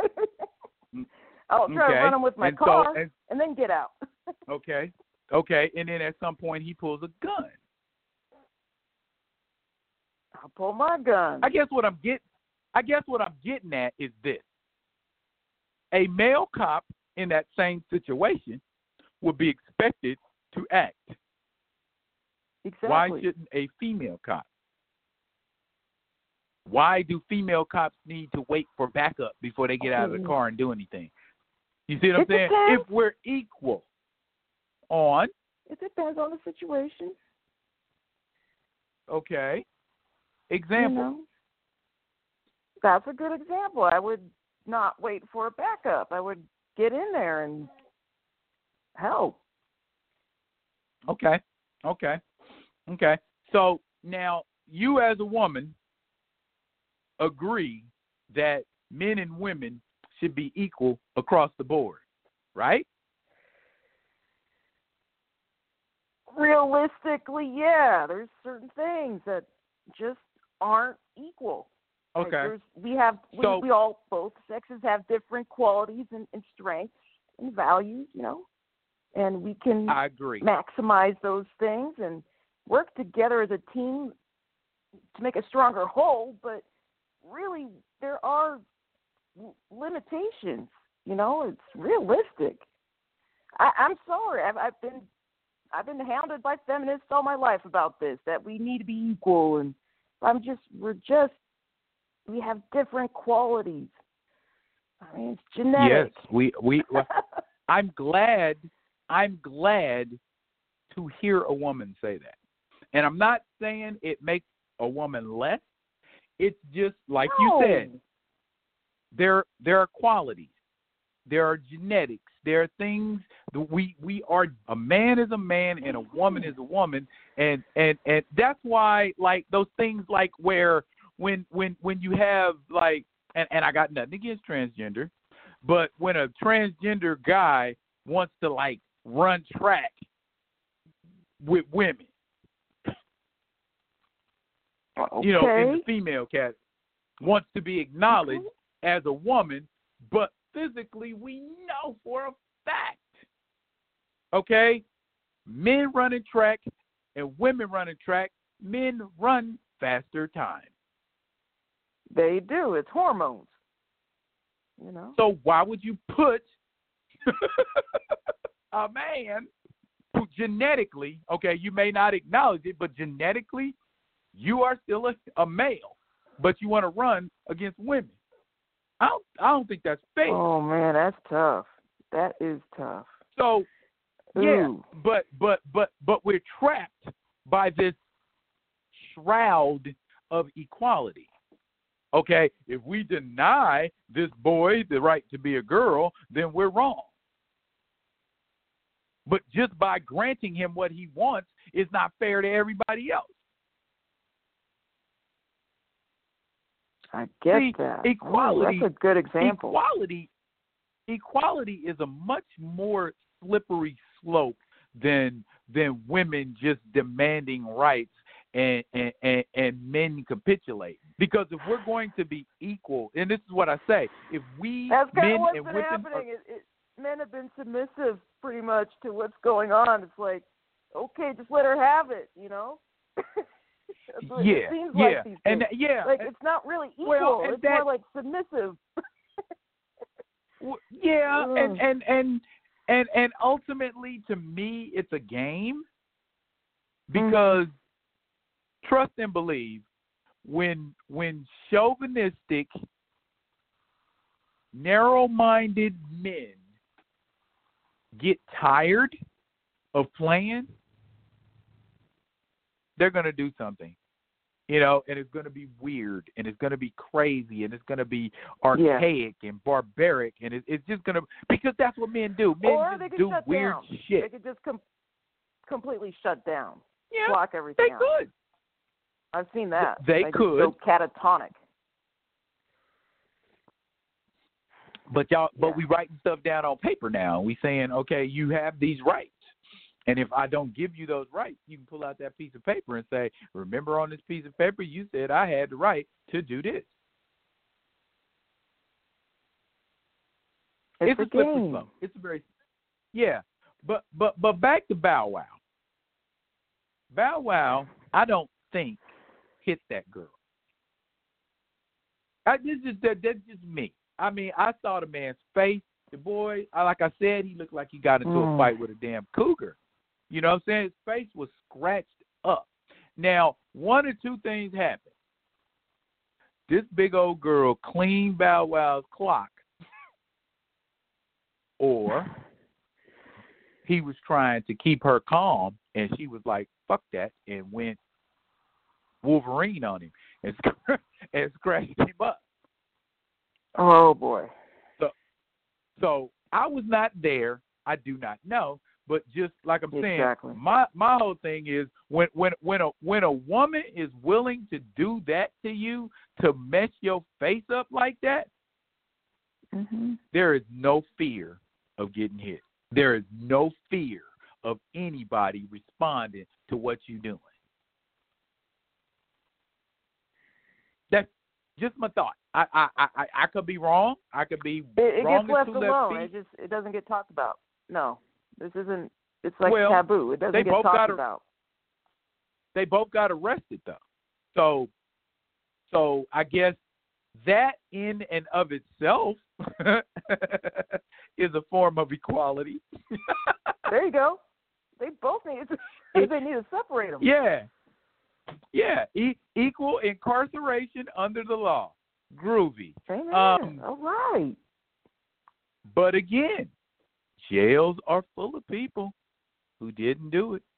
I'll try Okay. to run them with my And so- car and- and then get out. Okay. Okay. And then at some point he pulls a gun. I'll pull my gun. I guess what I'm get I guess what I'm getting at is this. A male cop in that same situation would be expected to act. Exactly. Why shouldn't a female cop? Why do female cops need to wait for backup before they get out of the car and do anything? You see what I'm It saying? depends. If we're equal on, It depends on the situation. okay, example. You know, that's a good example. I would not wait for a backup. I would get in there and help. Okay, okay, okay. So now you as a woman agree that men and women should be equal across the board, right? Realistically, yeah, there's certain things that just aren't equal. Like Okay. there's, we have we, So- we all both sexes have different qualities and, and strengths and values, you know, and we can I agree. maximize those things and work together as a team to make a stronger whole. But really, there are l- limitations. You know, it's realistic. I, I'm sorry, I've, I've been I've been hounded by feminists all my life about this, that we need to be equal, and I'm just we're just we have different qualities. I mean, it's genetic. Yes, we we. Well, I'm glad. I'm glad to hear a woman say that, and I'm not saying it makes a woman less. It's just like you No. said. There, there are qualities. There are genetics. There are things that we we are. A man is a man, and a woman is a woman, and and and that's why, like those things, like where when when when you have like, and and I got nothing against transgender, but when a transgender guy wants to like run track with women, Okay. you know, in the female cat, wants to be acknowledged Okay. as a woman, but physically we know for a fact, okay, men running track and women running track, men run faster time. They do. It's hormones. You know. So why would you put a man who genetically, okay, you may not acknowledge it, but genetically you are still a, a male, but you want to run against women? I don't, I don't think that's fair. Oh man, that's tough. That is tough. So, yeah, Ooh. but but but but we're trapped by this shroud of equality. Okay, if we deny this boy the right to be a girl, then we're wrong. But just by granting him what he wants is not fair to everybody else. I get See, that. equality- Ooh, that's a good example. Equality, equality is a much more slippery slope than than women just demanding rights and and, and, and men capitulate. Because if we're going to be equal, and this is what I say, if we That's kind men of what's and been women happening. are, It, it, men have been submissive pretty much to what's going on. It's like, okay, just let her have it, you know? That's what yeah, it seems yeah, like these and days. that- yeah, Like, and- it's not really equal. well, and it's that- more like submissive. w- yeah, and, Ugh. and and and and ultimately, to me, it's a game because trust and believe. When when chauvinistic, narrow-minded men get tired of playing, they're going to do something, you know, and it's going to be weird, and it's going to be crazy, and it's going to be archaic and barbaric, and it, it's just going to, because that's what men do. Men Or just they could do shut weird down. shit. They could just com- completely shut down, Yeah, block everything they out. could. I've seen that. They just could. go catatonic. But y'all, Yeah. but we writing stuff down on paper now. We saying, okay, you have these rights, and if I don't give you those rights, you can pull out that piece of paper and say, remember on this piece of paper, you said I had the right to do this. It's, a, a slippery game. slope. It's a very, yeah. But but but back to Bow Wow. Bow Wow, I don't think hit that girl. I, this is that, that's just me. I mean, I saw the man's face. The boy, I- like I said, he looked like he got into Mm. a fight with a damn cougar. You know what I'm saying? His face was scratched up. Now, one or two things happened. This big old girl cleaned Bow Wow's clock, or he was trying to keep her calm, and she was like, fuck that, and went Wolverine on him and, and scratched him up. Oh, boy. So, so I was not there. I do not know. But just like I'm Exactly. saying, my my whole thing is when when when a when a woman is willing to do that to you, to mess your face up like that, Mm-hmm. there is no fear of getting hit. There is no fear of anybody responding to what you're doing. That's just my thought. I I I, I could be wrong. I could be It, it wrong gets left as two left alone. feet. It just it doesn't get talked about. No, this isn't. It's like Well, taboo. It doesn't they get both talked got a- about. They both got arrested though. So so I guess that in and of itself is a form of equality. There you go. They both need. They need to separate them. Yeah. Yeah. E- equal incarceration under the law. Groovy. Amen. Um, All right. But again, jails are full of people who didn't do it.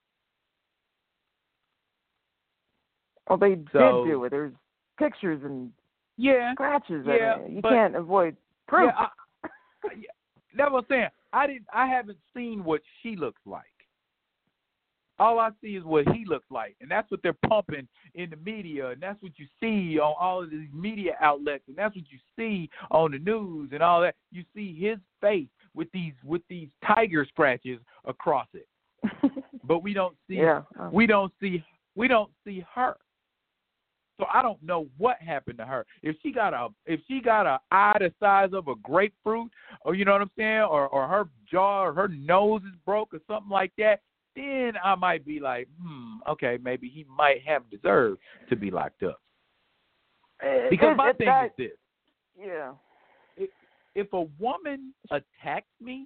Well, they So- did do it. There's pictures and Yeah. scratches. Yeah, and you but- can't avoid proof. Yeah, I, yeah, that's what I'm saying. I didn't. I haven't seen what she looks like. All I see is what he looks like, and that's what they're pumping in the media, and that's what you see on all of these media outlets, and that's what you see on the news and all that. You see his face with these with these tiger scratches across it, but we don't see. yeah. We don't see. We don't see her. So I don't know what happened to her. If she got a if she got a eye the size of a grapefruit, or you know what I'm saying, or or her jaw or her nose is broke or something like that, then I might be like, hmm, okay, maybe he might have deserved to be locked up. It- Because it- my it- thing that- is this: Yeah. if a woman attacks me,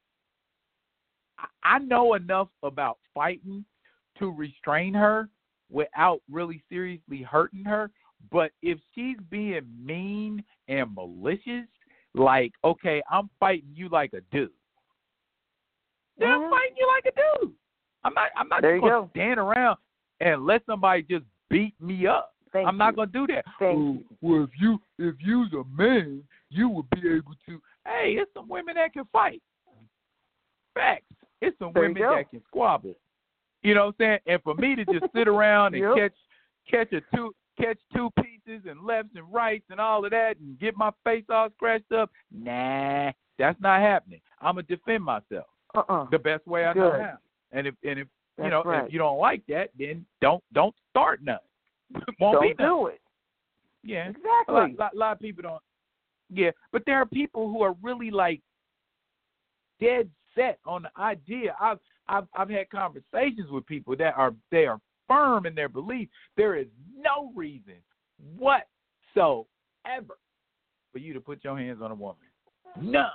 I- I know enough about fighting to restrain her without really seriously hurting her. But if she's being mean and malicious, like, okay, I'm fighting you like a dude, then I'm Mhm. fighting you like a dude. I'm not I'm not There just you gonna go. stand around and let somebody just beat me up. Thank I'm not you. gonna do that. Thank Oh, you. well, if you if you's a man, you would be able to. Hey, it's some women that can fight. Facts. It's some There you women go. that can squabble. You know what I'm saying? And for me to just sit around and Yep. catch catch a two catch two pieces and lefts and rights and all of that and get my face all scratched up, nah, that's not happening. I'm gonna defend myself Uh-uh. the best way I know Good. how. And if and if you That's know right. if you don't like that, then don't don't start nothing. Won't be Don't nothing. do it. Yeah. A Exactly. lot, lot, lot of people don't. Yeah, but there are people who are really like dead set on the idea. I've I've I've had conversations with people that are they are firm in their belief. There is no reason whatsoever for you to put your hands on a woman. None.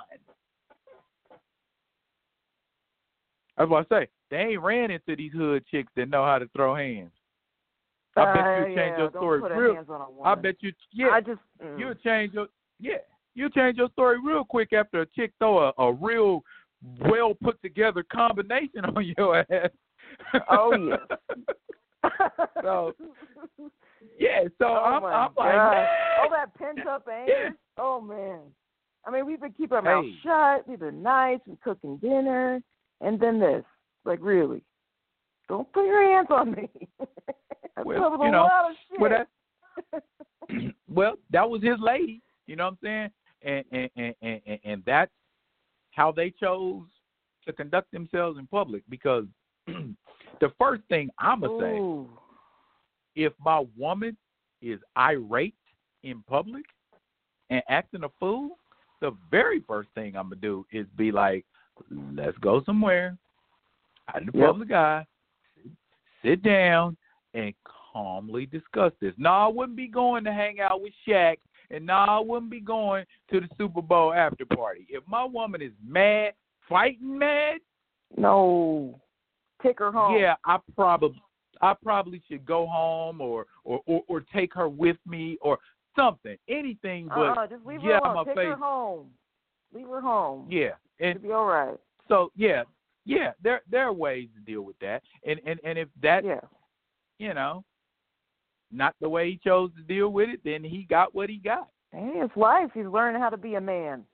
That's what I say. They ain't ran into these hood chicks that know how to throw hands. I bet Uh, you change yeah, your don't story put our real. hands on a woman. I bet you. Yeah. I just. Mm. You'll change your yeah. You'll change your story real quick after a chick throw a, a real well put together combination on your ass. Oh, yes. So yeah, so Oh, I'm, my I'm like, God. man. All that pent up anger. Yeah. Oh man. I mean, we've been keeping our mouth Hey. shut. We've been nice. We're cooking dinner, and then this. Like, really? Don't put your hands on me. I've Well, covered you a know, lot of shit. well, that, well, that was his lady. You know what I'm saying? And and, and, and, and and that's how they chose to conduct themselves in public. Because the first thing I'm gonna say, Ooh. if my woman is irate in public and acting a fool, the very first thing I'm gonna do is be like, let's go somewhere out in the Yep. public eye, sit down and calmly discuss this. No, I wouldn't be going to hang out with Shaq And no, I wouldn't be going to the Super Bowl after party. If my woman is mad, fighting mad, no, take her home. yeah, I probably I probably should go home or or, or, or take her with me or something, anything but uh, just leave her yeah, alone. my Take face. her home. Leave her home. Yeah, and It'll be all right. so yeah, yeah, there there are ways to deal with that, and and and if that Yeah. you know, not the way he chose to deal with it, then he got what he got. Hey, it's life. He's learning how to be a man.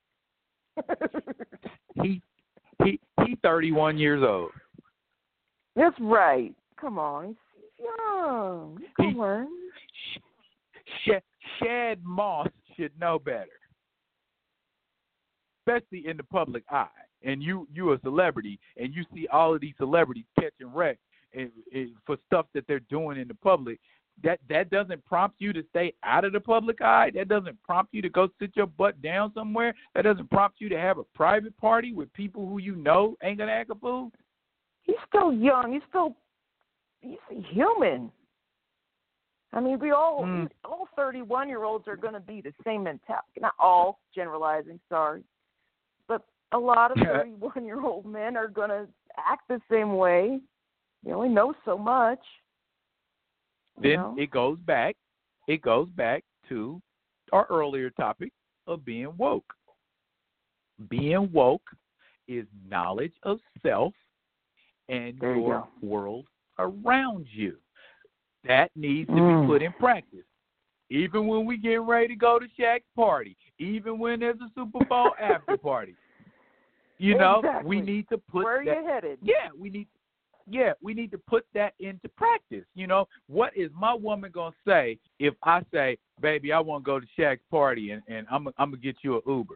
he he he thirty-one years old. That's right. Come on, he's, he's young. He's gonna He- learn. Sh- Shad Moss should know better, especially in the public eye. And you you a celebrity, and you see all of these celebrities catching wreck and, and for stuff that they're doing in the public. That that doesn't prompt you to stay out of the public eye. That doesn't prompt you to go sit your butt down somewhere. That doesn't prompt you to have a private party with people who you know ain't gonna act a fool. He's still young. He's still he's human. I mean, we all Mm. all thirty-one-year-olds are going to be the same mentality. Not all, generalizing, sorry, but a lot of thirty-one-year-old men are going to act the same way. They only know so much. you Then know? it goes back. It goes back to our earlier topic of being woke. Being woke is knowledge of self and There you your go. world around you. That needs to Mm. be put in practice. Even when we get ready to go to Shaq's party, even when there's a Super Bowl after party, you know, Exactly. we need to put Where are that. you headed? Yeah, we need. Yeah, we need to put that into practice. You know, what is my woman gonna say if I say, "Baby, I want to go to Shaq's party and, and I'm I'm gonna get you an Uber"?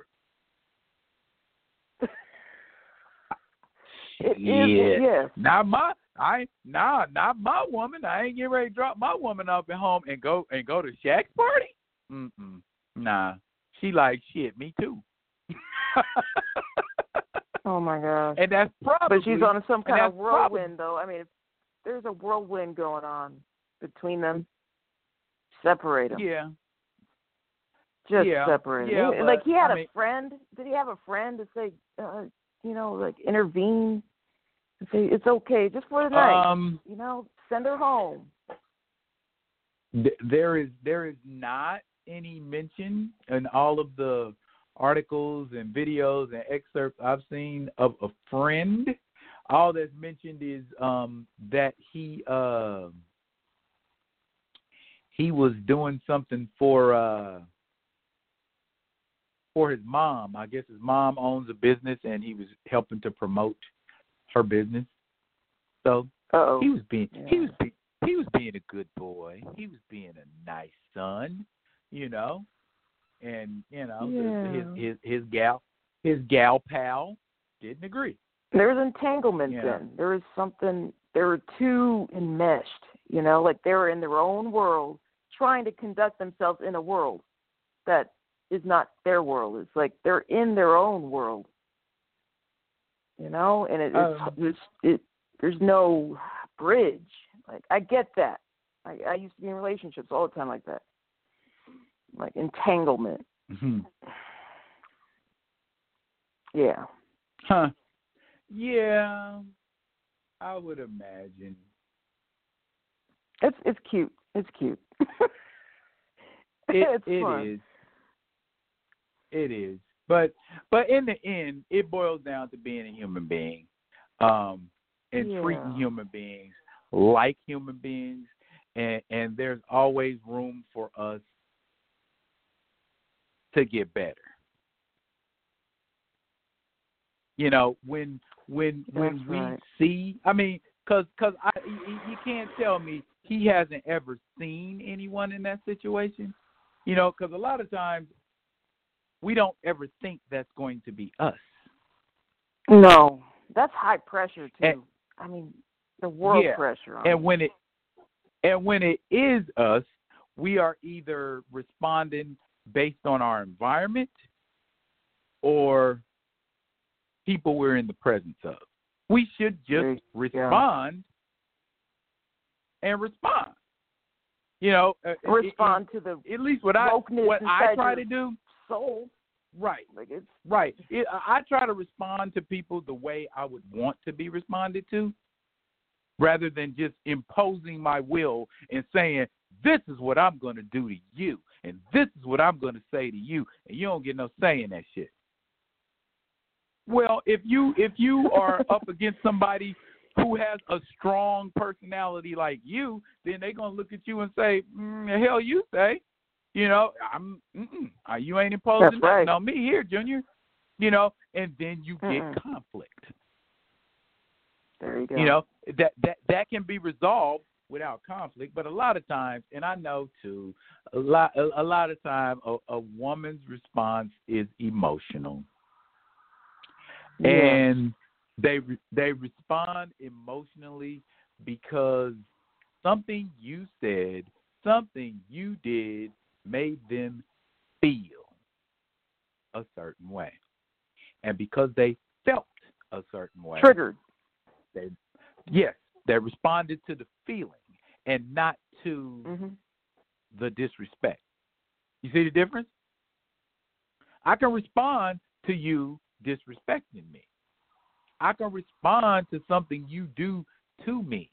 It Yeah. is, yes. Not my, I nah, not my woman. I ain't getting ready to drop my woman off at home and go and go to Shaq's party. Mm-mm. Nah, she like shit. Me too. Oh my gosh. And that's probably. But she's on some kind of that's probably- whirlwind, though. I mean, there's a whirlwind going on between them. Separate them. Yeah. Just yeah, separate yeah, them. Like but, he had I a mean- friend. Did he have a friend to say, uh, you know, like intervene and say it's okay just for the night? Um. You know, send her home. Th- there is there is not any mention in all of the articles and videos and excerpts I've seen of a friend. All that's mentioned is um, that he uh, he was doing something for uh, for his mom. I guess his mom owns a business, and he was helping to promote her business. So Uh-oh. he was being Yeah. he was be, he was being a good boy. He was being a nice son, you know. And you know, Yeah. his his his gal his gal pal didn't agree. There was entanglement Yeah. then. There was something, they were too enmeshed, you know, like they were in their own world, trying to conduct themselves in a world that is not their world. It's like they're in their own world, you know, and it, it's, Um, it's, it, there's no bridge. Like, I get that. I, I used to be in relationships all the time like that, like entanglement. Mm-hmm. Yeah. Huh. Yeah, I would imagine. It's it's cute. It's cute. It, it's it fun. is. It is. But but in the end, it boils down to being a human being, um, and Yeah. treating human beings like human beings, and and there's always room for us to get better. You know, when when when That's we right. see, I mean, cause cause I you, you can't tell me he hasn't ever seen anyone in that situation. You know, because a lot of times we don't ever think that's going to be us. No, that's high pressure too. And- I mean, the world Yeah, pressure on And it. when it and when it is us, we are either responding based on our environment or people we're in the presence of. We should just There you go. respond and respond. You know, uh, respond it, to the at least what I what I try to do. Soul. Right. Like it's right. It, I try to respond to people the way I would want to be responded to, rather than just imposing my will and saying, this is what I'm going to do to you, and this is what I'm going to say to you, and you don't get no say in that shit. Well, if you if you are up against somebody who has a strong personality like you, then they're going to look at you and say, mm, the hell you say. You know, I'm, mm-mm, uh, you ain't imposing That's right. nothing on me here, Junior. You know, and then you get Mm-mm. conflict. There you go. You know, that, that, that can be resolved without conflict, but a lot of times, and I know too, a lot, a, a lot of time, a, a woman's response is emotional. Yeah. And they they respond emotionally because something you said, something you did made them feel a certain way. And because they felt a certain way. Triggered. They, yes, they responded to the feeling and not to mm-hmm. the disrespect. You see the difference? I can respond to you disrespecting me. I can respond to something you do to me.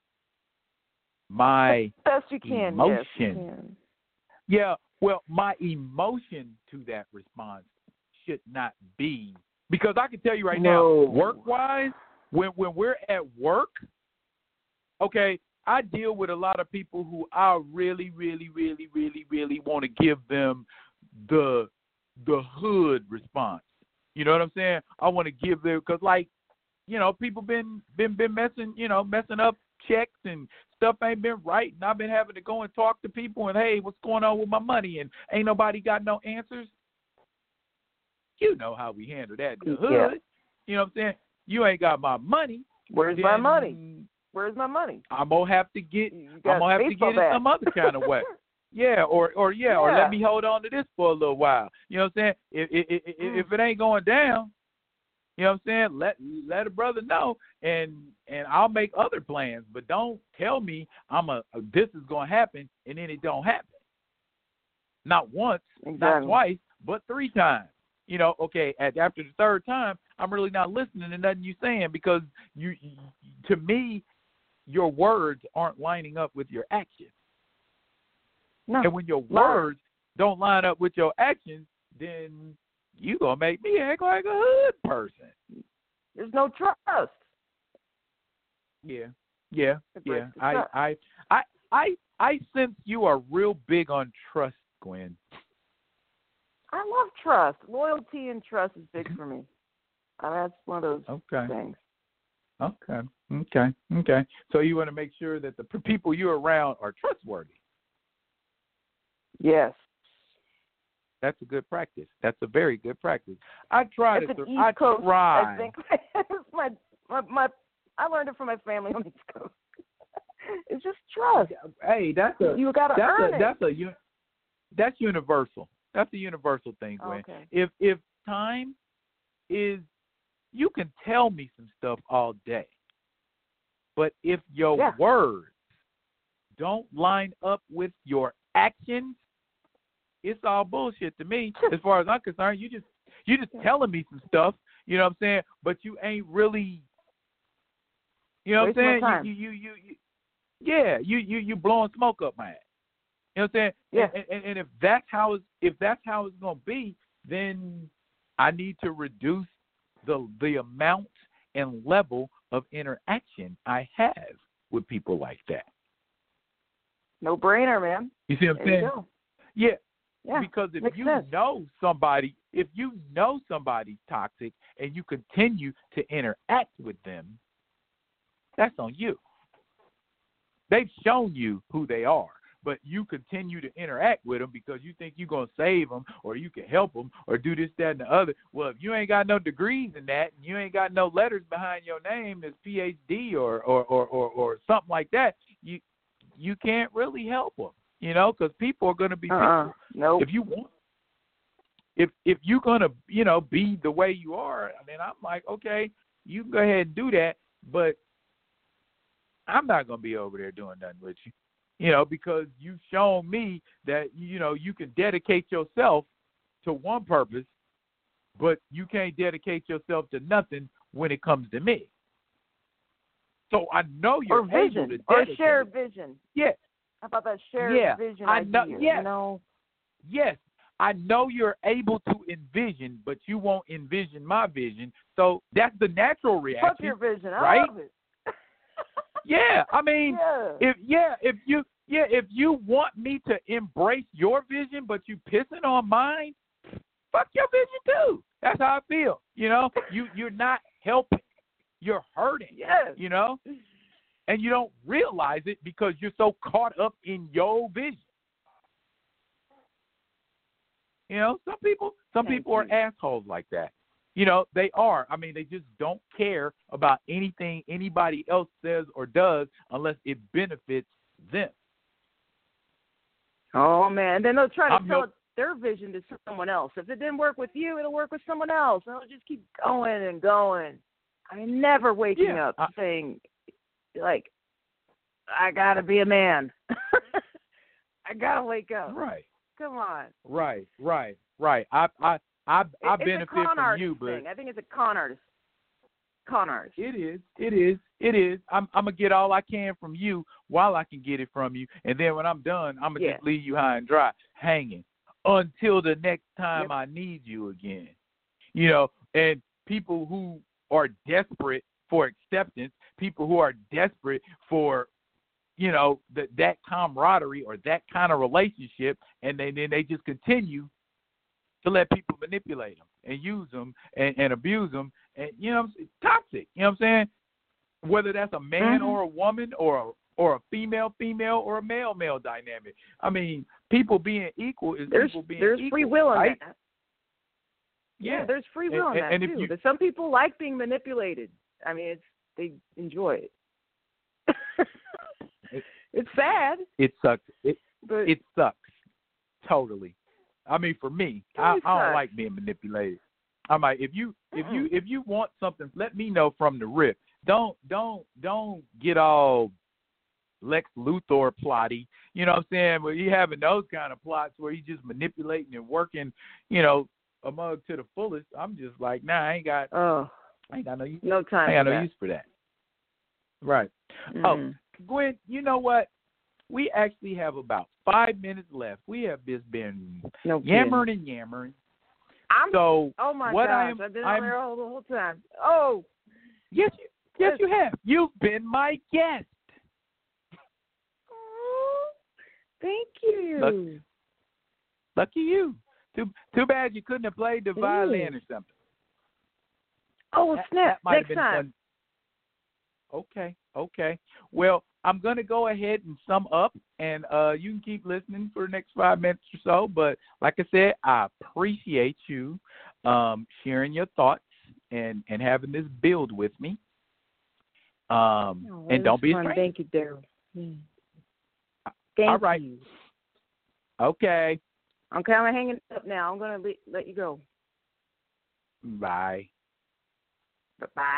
My best you can. emotion. Yes, you can. Yeah, well, my emotion to that response should not be, because I can tell you right no. now, work-wise, when when we're at work, okay, I deal with a lot of people who I really, really, really, really, really want to give them the the hood response. You know what I'm saying? I want to give them, because, like, you know, people been been been messing, you know, messing up checks and stuff ain't been right, and I've been having to go and talk to people and, hey, what's going on with my money? And ain't nobody got no answers. You know how we handle that in the hood. Yeah. You know what I'm saying? You ain't got my money. Where's my money? Where's my money? I'm gonna have to get. I'm gonna have to get bat. it some other kind of way. Yeah, or or yeah, yeah, or let me hold on to this for a little while. You know what I'm saying? If if, if, mm. if it ain't going down, you know what I'm saying? Let let a brother know, and and I'll make other plans. But don't tell me I'm a this is gonna happen and then it don't happen. Not once, exactly. not twice, but three times. You know, okay, at, after the third time, I'm really not listening to nothing you're saying, because you, you, to me, your words aren't lining up with your actions. No. And when your no. words don't line up with your actions, then you gonna make me act like a hood person. There's no trust. Yeah, yeah, yeah. I, trust. I, I, I, I sense you are real big on trust, Gwen. I love trust. Loyalty and trust is big for me. Uh, that's one of those okay. things. Okay, okay, okay. So you want to make sure that the people you're around are trustworthy. Yes. That's a good practice. That's a very good practice. I try it's to. An East I Coast, try. I think my, my my I learned it from my family on the East Coast. It's just trust. Hey, that's a. You gotta that's earn a, it. That's a. That's universal. That's a universal thing, Gwen. Okay. If if time is, you can tell me some stuff all day, but if your yeah. words don't line up with your actions, it's all bullshit to me. As far as I'm concerned, you just you just telling me some stuff, you know what I'm saying? But you ain't really, you know Waste what I'm saying? my time. You, you, you, you, yeah, you, you, you blowing smoke up my ass. You know what I'm saying? Yeah. And, and, and if that's how it's, if that's how it's gonna be, then I need to reduce the the amount and level of interaction I have with people like that. No brainer, man. You see what I'm there saying? You go. Yeah. Yeah. Because if Makes you sense. know somebody, if you know somebody's toxic and you continue to interact with them, that's on you. They've shown you who they are, but you continue to interact with them because you think you're going to save them or you can help them or do this, that, and the other. Well, if you ain't got no degrees in that and you ain't got no letters behind your name as P H D or, or, or, or, or something like that, you you can't really help them, you know, because people are going to be uh-uh. people. Nope. If you want, if if you're going to, you know, be the way you are, then I'm like, okay, you can go ahead and do that, but I'm not going to be over there doing nothing with you. You know, because you've shown me that, you know, you can dedicate yourself to one purpose, but you can't dedicate yourself to nothing when it comes to me. So I know you're or vision, able to or dedicate. shared vision. Yeah. How about that shared Yeah, vision I idea? know- yes. You know, Yes, I know you're able to envision, but you won't envision my vision. So that's the natural reaction. fuck your vision. I right? love it. Yeah, I mean, yeah. if yeah, if you yeah, if you want me to embrace your vision, but you pissing on mine, fuck your vision too. That's how I feel. You know, you you're not helping, you're hurting. Yes. You know, and you don't realize it because you're so caught up in your vision. You know, some people some Thank people you. are assholes like that. You know, they are. I mean, they just don't care about anything anybody else says or does unless it benefits them. Oh man, then they'll try to I'm sell your- their vision to someone else. If it didn't work with you, it'll work with someone else. And it'll just keep going and going. I mean, never waking Yeah, up I- saying, like, I gotta be a man. I gotta wake up. Right, Come on. right, right, right. I I I, I It- it's benefit a con from artist you, but thing. I think it's a con artist. Con artist. it is, it is, it is. I'm I'm gonna get all I can from you while I can get it from you, and then when I'm done, I'm gonna Yeah. just leave you high and dry, hanging until the next time Yep. I need you again. You know, and people who are desperate for acceptance, people who are desperate for, you know, that that camaraderie or that kind of relationship, and they, then they just continue to let people manipulate them and use them and, and abuse them, and you know, it's toxic. You know what I'm saying? Whether that's a man Mhm. or a woman or a, or a female female or a male male dynamic. I mean, people being equal is There's people being there's equal, free will in right? that. Yeah. Yeah, there's free will And- in that and if too. you- But some people like being manipulated. I mean, it's they enjoy it. It's sad, It sucks. It but it sucks totally. I mean, for me, I, Totally I don't sucks. like being manipulated. I'm like, if you if you Mm-mm. if you want something, let me know from the rip. Don't don't don't get all Lex Luthor plotty. You know what I'm saying? Where you having those kind of plots where you just manipulating and working, you know, a mug to the fullest. I'm just like, nah, I ain't got oh, I ain't got no use. no I time ain't got for no that. use for that. Right. Mhm. Oh, Gwen, you know what? We actually have about five minutes left. We have just been no kidding. yammering and yammering. I'm So oh my what gosh, I am, I've been I'm, on there all the whole time. Oh, yes, you, yes, you have. You've been my guest. oh, thank you. Look, Lucky you. Too too bad you couldn't have played the It violin is. or something. Oh That- snap! that might have Next been time. fun. Okay, okay. Well, I'm going to go ahead and sum up, and uh, you can keep listening for the next five minutes or so. But like I said, I appreciate you um, sharing your thoughts and, and having this build with me. Um, Oh, and it don't was be fun. afraid. Thank you, Daryl. Mm. Thank All right. you. Okay. I'm kind of hanging up now. I'm gonna let, let you go. Bye. Bye bye.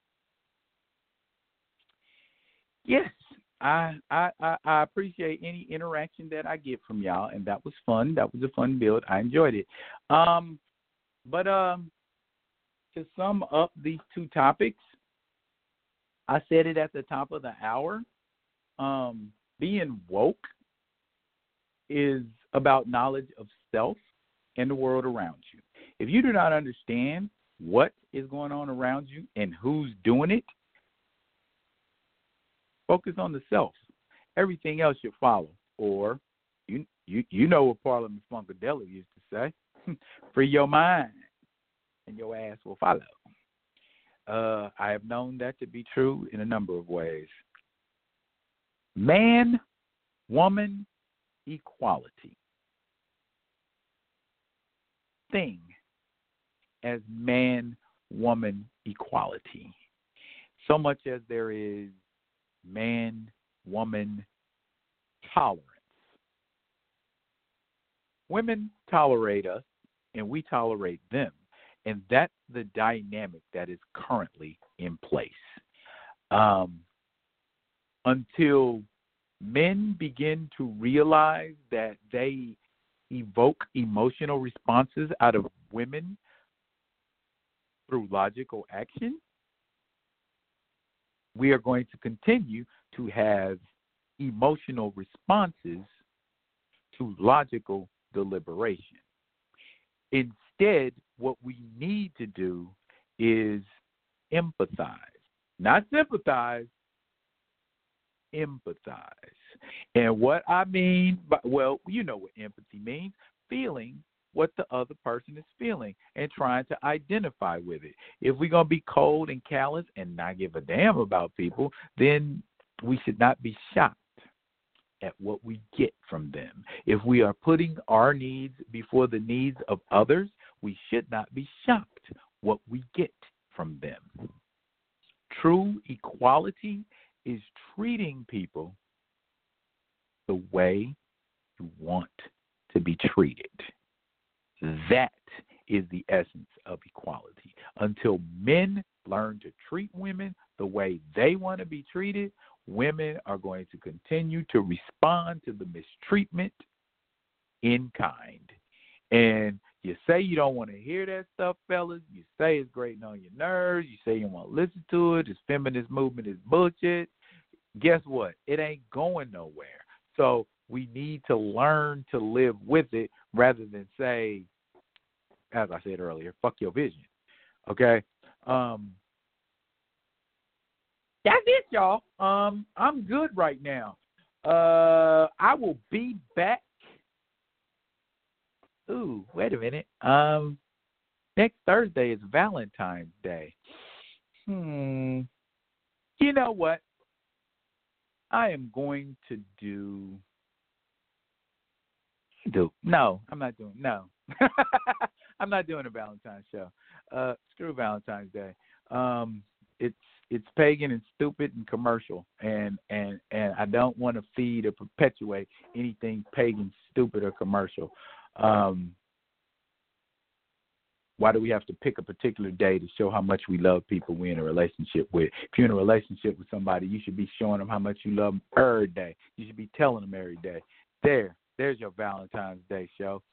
Yes, I, I I I appreciate any interaction that I get from y'all, and that was fun. That was a fun build. I enjoyed it. Um, but um, to sum up these two topics, I said it at the top of the hour. Um, being woke is about knowledge of self and the world around you. If you do not understand what is going on around you and who's doing it, focus on the self. Everything else should follow. Or you you you know what Parliament Funkadelic used to say: free your mind, and your ass will follow. Uh, I have known that to be true in a number of ways. Man, woman, equality. Thing as man, woman, equality. So much as there is man, woman, tolerance. Women tolerate us, and we tolerate them. And that's the dynamic that is currently in place. Um, until men begin to realize that they evoke emotional responses out of women through logical action, we are going to continue to have emotional responses to logical deliberation. Instead, what we need to do is empathize, not sympathize, empathize. And what I mean by, well, you know what empathy means, feeling what the other person is feeling and trying to identify with it. If we're going to be cold and callous and not give a damn about people, then we should not be shocked at what we get from them. If we are putting our needs before the needs of others, we should not be shocked what we get from them. True equality is treating people the way you want to be treated. That is the essence of equality. Until men learn to treat women the way they want to be treated, women are going to continue to respond to the mistreatment in kind. And you say you don't want to hear that stuff, fellas. You say it's grating on your nerves. You say you don't want to listen to it. This feminist movement is bullshit. Guess what? It ain't going nowhere. So we need to learn to live with it rather than say, as I said earlier, fuck your vision. Okay? Um, that's it, y'all. Um, I'm good right now. Uh, I will be back. Ooh, wait a minute. Um, next Thursday is Valentine's Day. Hmm. You know what? I am going to do. Do no, I'm not doing no. I'm not doing a Valentine's show. Uh, screw Valentine's Day. Um, it's it's pagan and stupid and commercial, and and and I don't want to feed or perpetuate anything pagan, stupid, or commercial. Um, why do we have to pick a particular day to show how much we love people we're in a relationship with? If you're in a relationship with somebody, you should be showing them how much you love them every day. You should be telling them every day. There, there's your Valentine's Day show.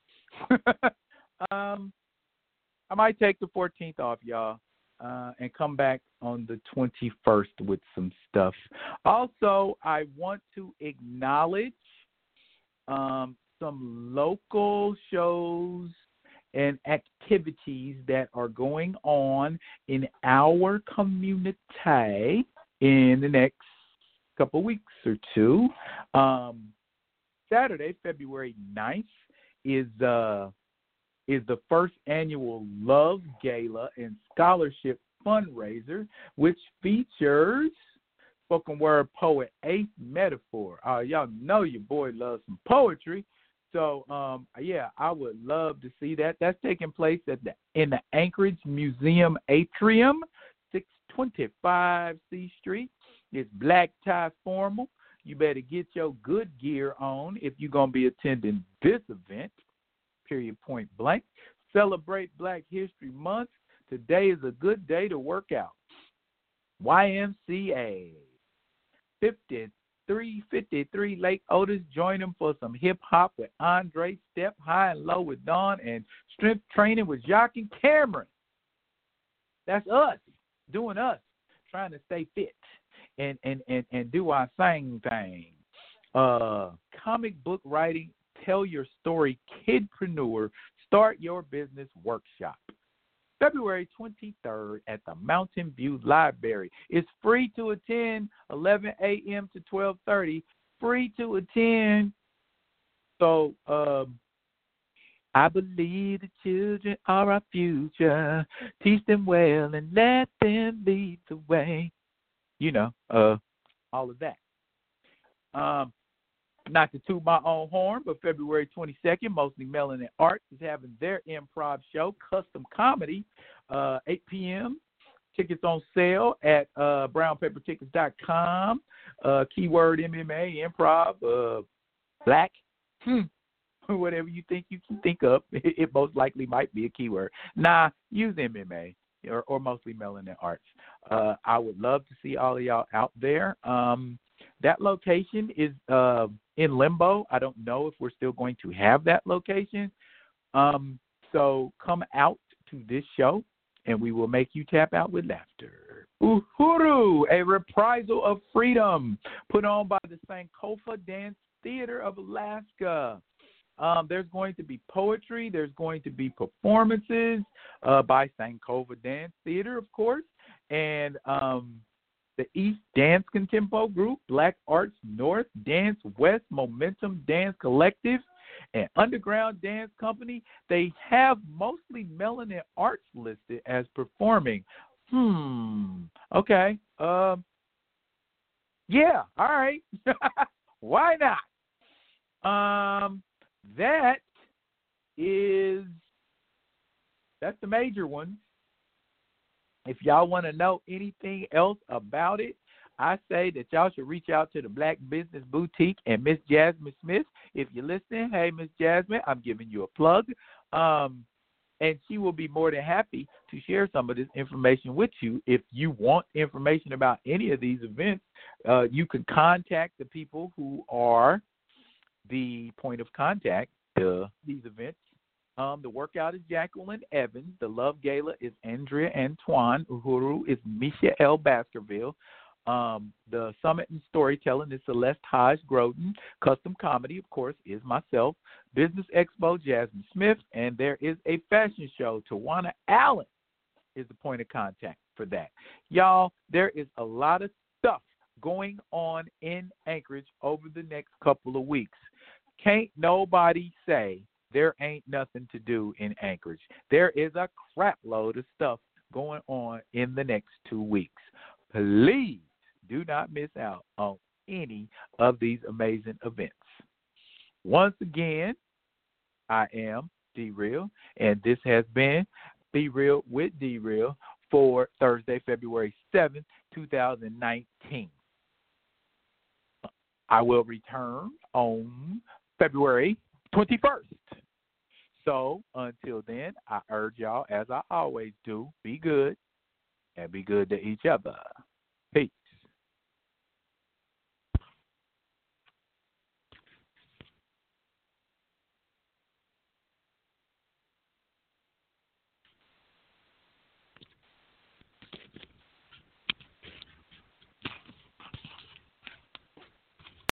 um, I might take the fourteenth off, y'all, uh, and come back on the twenty-first with some stuff. Also, I want to acknowledge um, some local shows and activities that are going on in our community in the next couple weeks or two. Um, Saturday, February ninth, is uh, is the first annual Love Gala and Scholarship Fundraiser, which features spoken word poet Ace Metaphor. Uh, y'all know your boy loves some poetry. So, um, yeah, I would love to see that. That's taking place at the in the Anchorage Museum Atrium, six twenty-five C Street. It's black tie formal. You better get your good gear on if you're going to be attending this event, period, point blank. Celebrate Black History Month. Today is a good day to work out. Y M C A. fifty-three fifty-three Lake Otis. Join them for some hip-hop with Andre, Step High and Low with Dawn, and strength training with Jacques and Cameron. That's us, doing us, trying to stay fit and, and, and, and do our same thing. Uh, comic book writing, tell your story, kidpreneur, start your business workshop. February twenty-third at the Mountain View Library. It's free to attend, eleven a.m. to twelve thirty. Free to attend. So um, I believe the children are our future. Teach them well and let them lead the way. You know, uh, all of that. Um, Not to toot my own horn, but February twenty-second, Mostly Melanin Arts is having their improv show, Custom Comedy, uh, eight p.m. Tickets on sale at uh, brown paper tickets dot com. Uh, keyword M M A, improv, uh, black, hmm, whatever you think you can think of. It, it most likely might be a keyword. Nah, use M M A or, or Mostly Melanin Arts. Uh, I would love to see all of y'all out there. Um, that location is uh, in limbo. I don't know if we're still going to have that location. Um, so come out to this show, and we will make you tap out with laughter. Uhuru, a reprisal of freedom, put on by the Sankofa Dance Theater of Alaska. Um, there's going to be poetry. There's going to be performances uh, by Sankofa Dance Theater, of course, and um, the East Dance Contempo Group, Black Arts North, Dance West, Momentum Dance Collective, and Underground Dance Company. They have mostly Melanin Arts listed as performing. Hmm. Okay. Um. Yeah. All right. Why not? Um. That is. That's the major one. If y'all want to know anything else about it, I say that y'all should reach out to the Black Business Boutique and Miss Jasmine Smith. If you're listening, hey, Miss Jasmine, I'm giving you a plug. Um, and she will be more than happy to share some of this information with you. If you want information about any of these events, uh, you can contact the people who are the point of contact to these events. Um, the workout is Jacqueline Evans. The Love Gala is Andrea Antoine. Uhuru is Michael Baskerville. Um, the Summit and Storytelling is Celeste Hodge Groden. Custom Comedy, of course, is myself. Business Expo, Jasmine Smith. And there is a fashion show. Tawana Allen is the point of contact for that. Y'all, there is a lot of stuff going on in Anchorage over the next couple of weeks. Can't nobody say there ain't nothing to do in Anchorage. There is a crap load of stuff going on in the next two weeks. Please do not miss out on any of these amazing events. Once again, I am D-Real, and this has been Be Real with D-Real for Thursday, February seventh, twenty nineteen. I will return on February twenty-first. So until then, I urge y'all, as I always do, be good and be good to each other.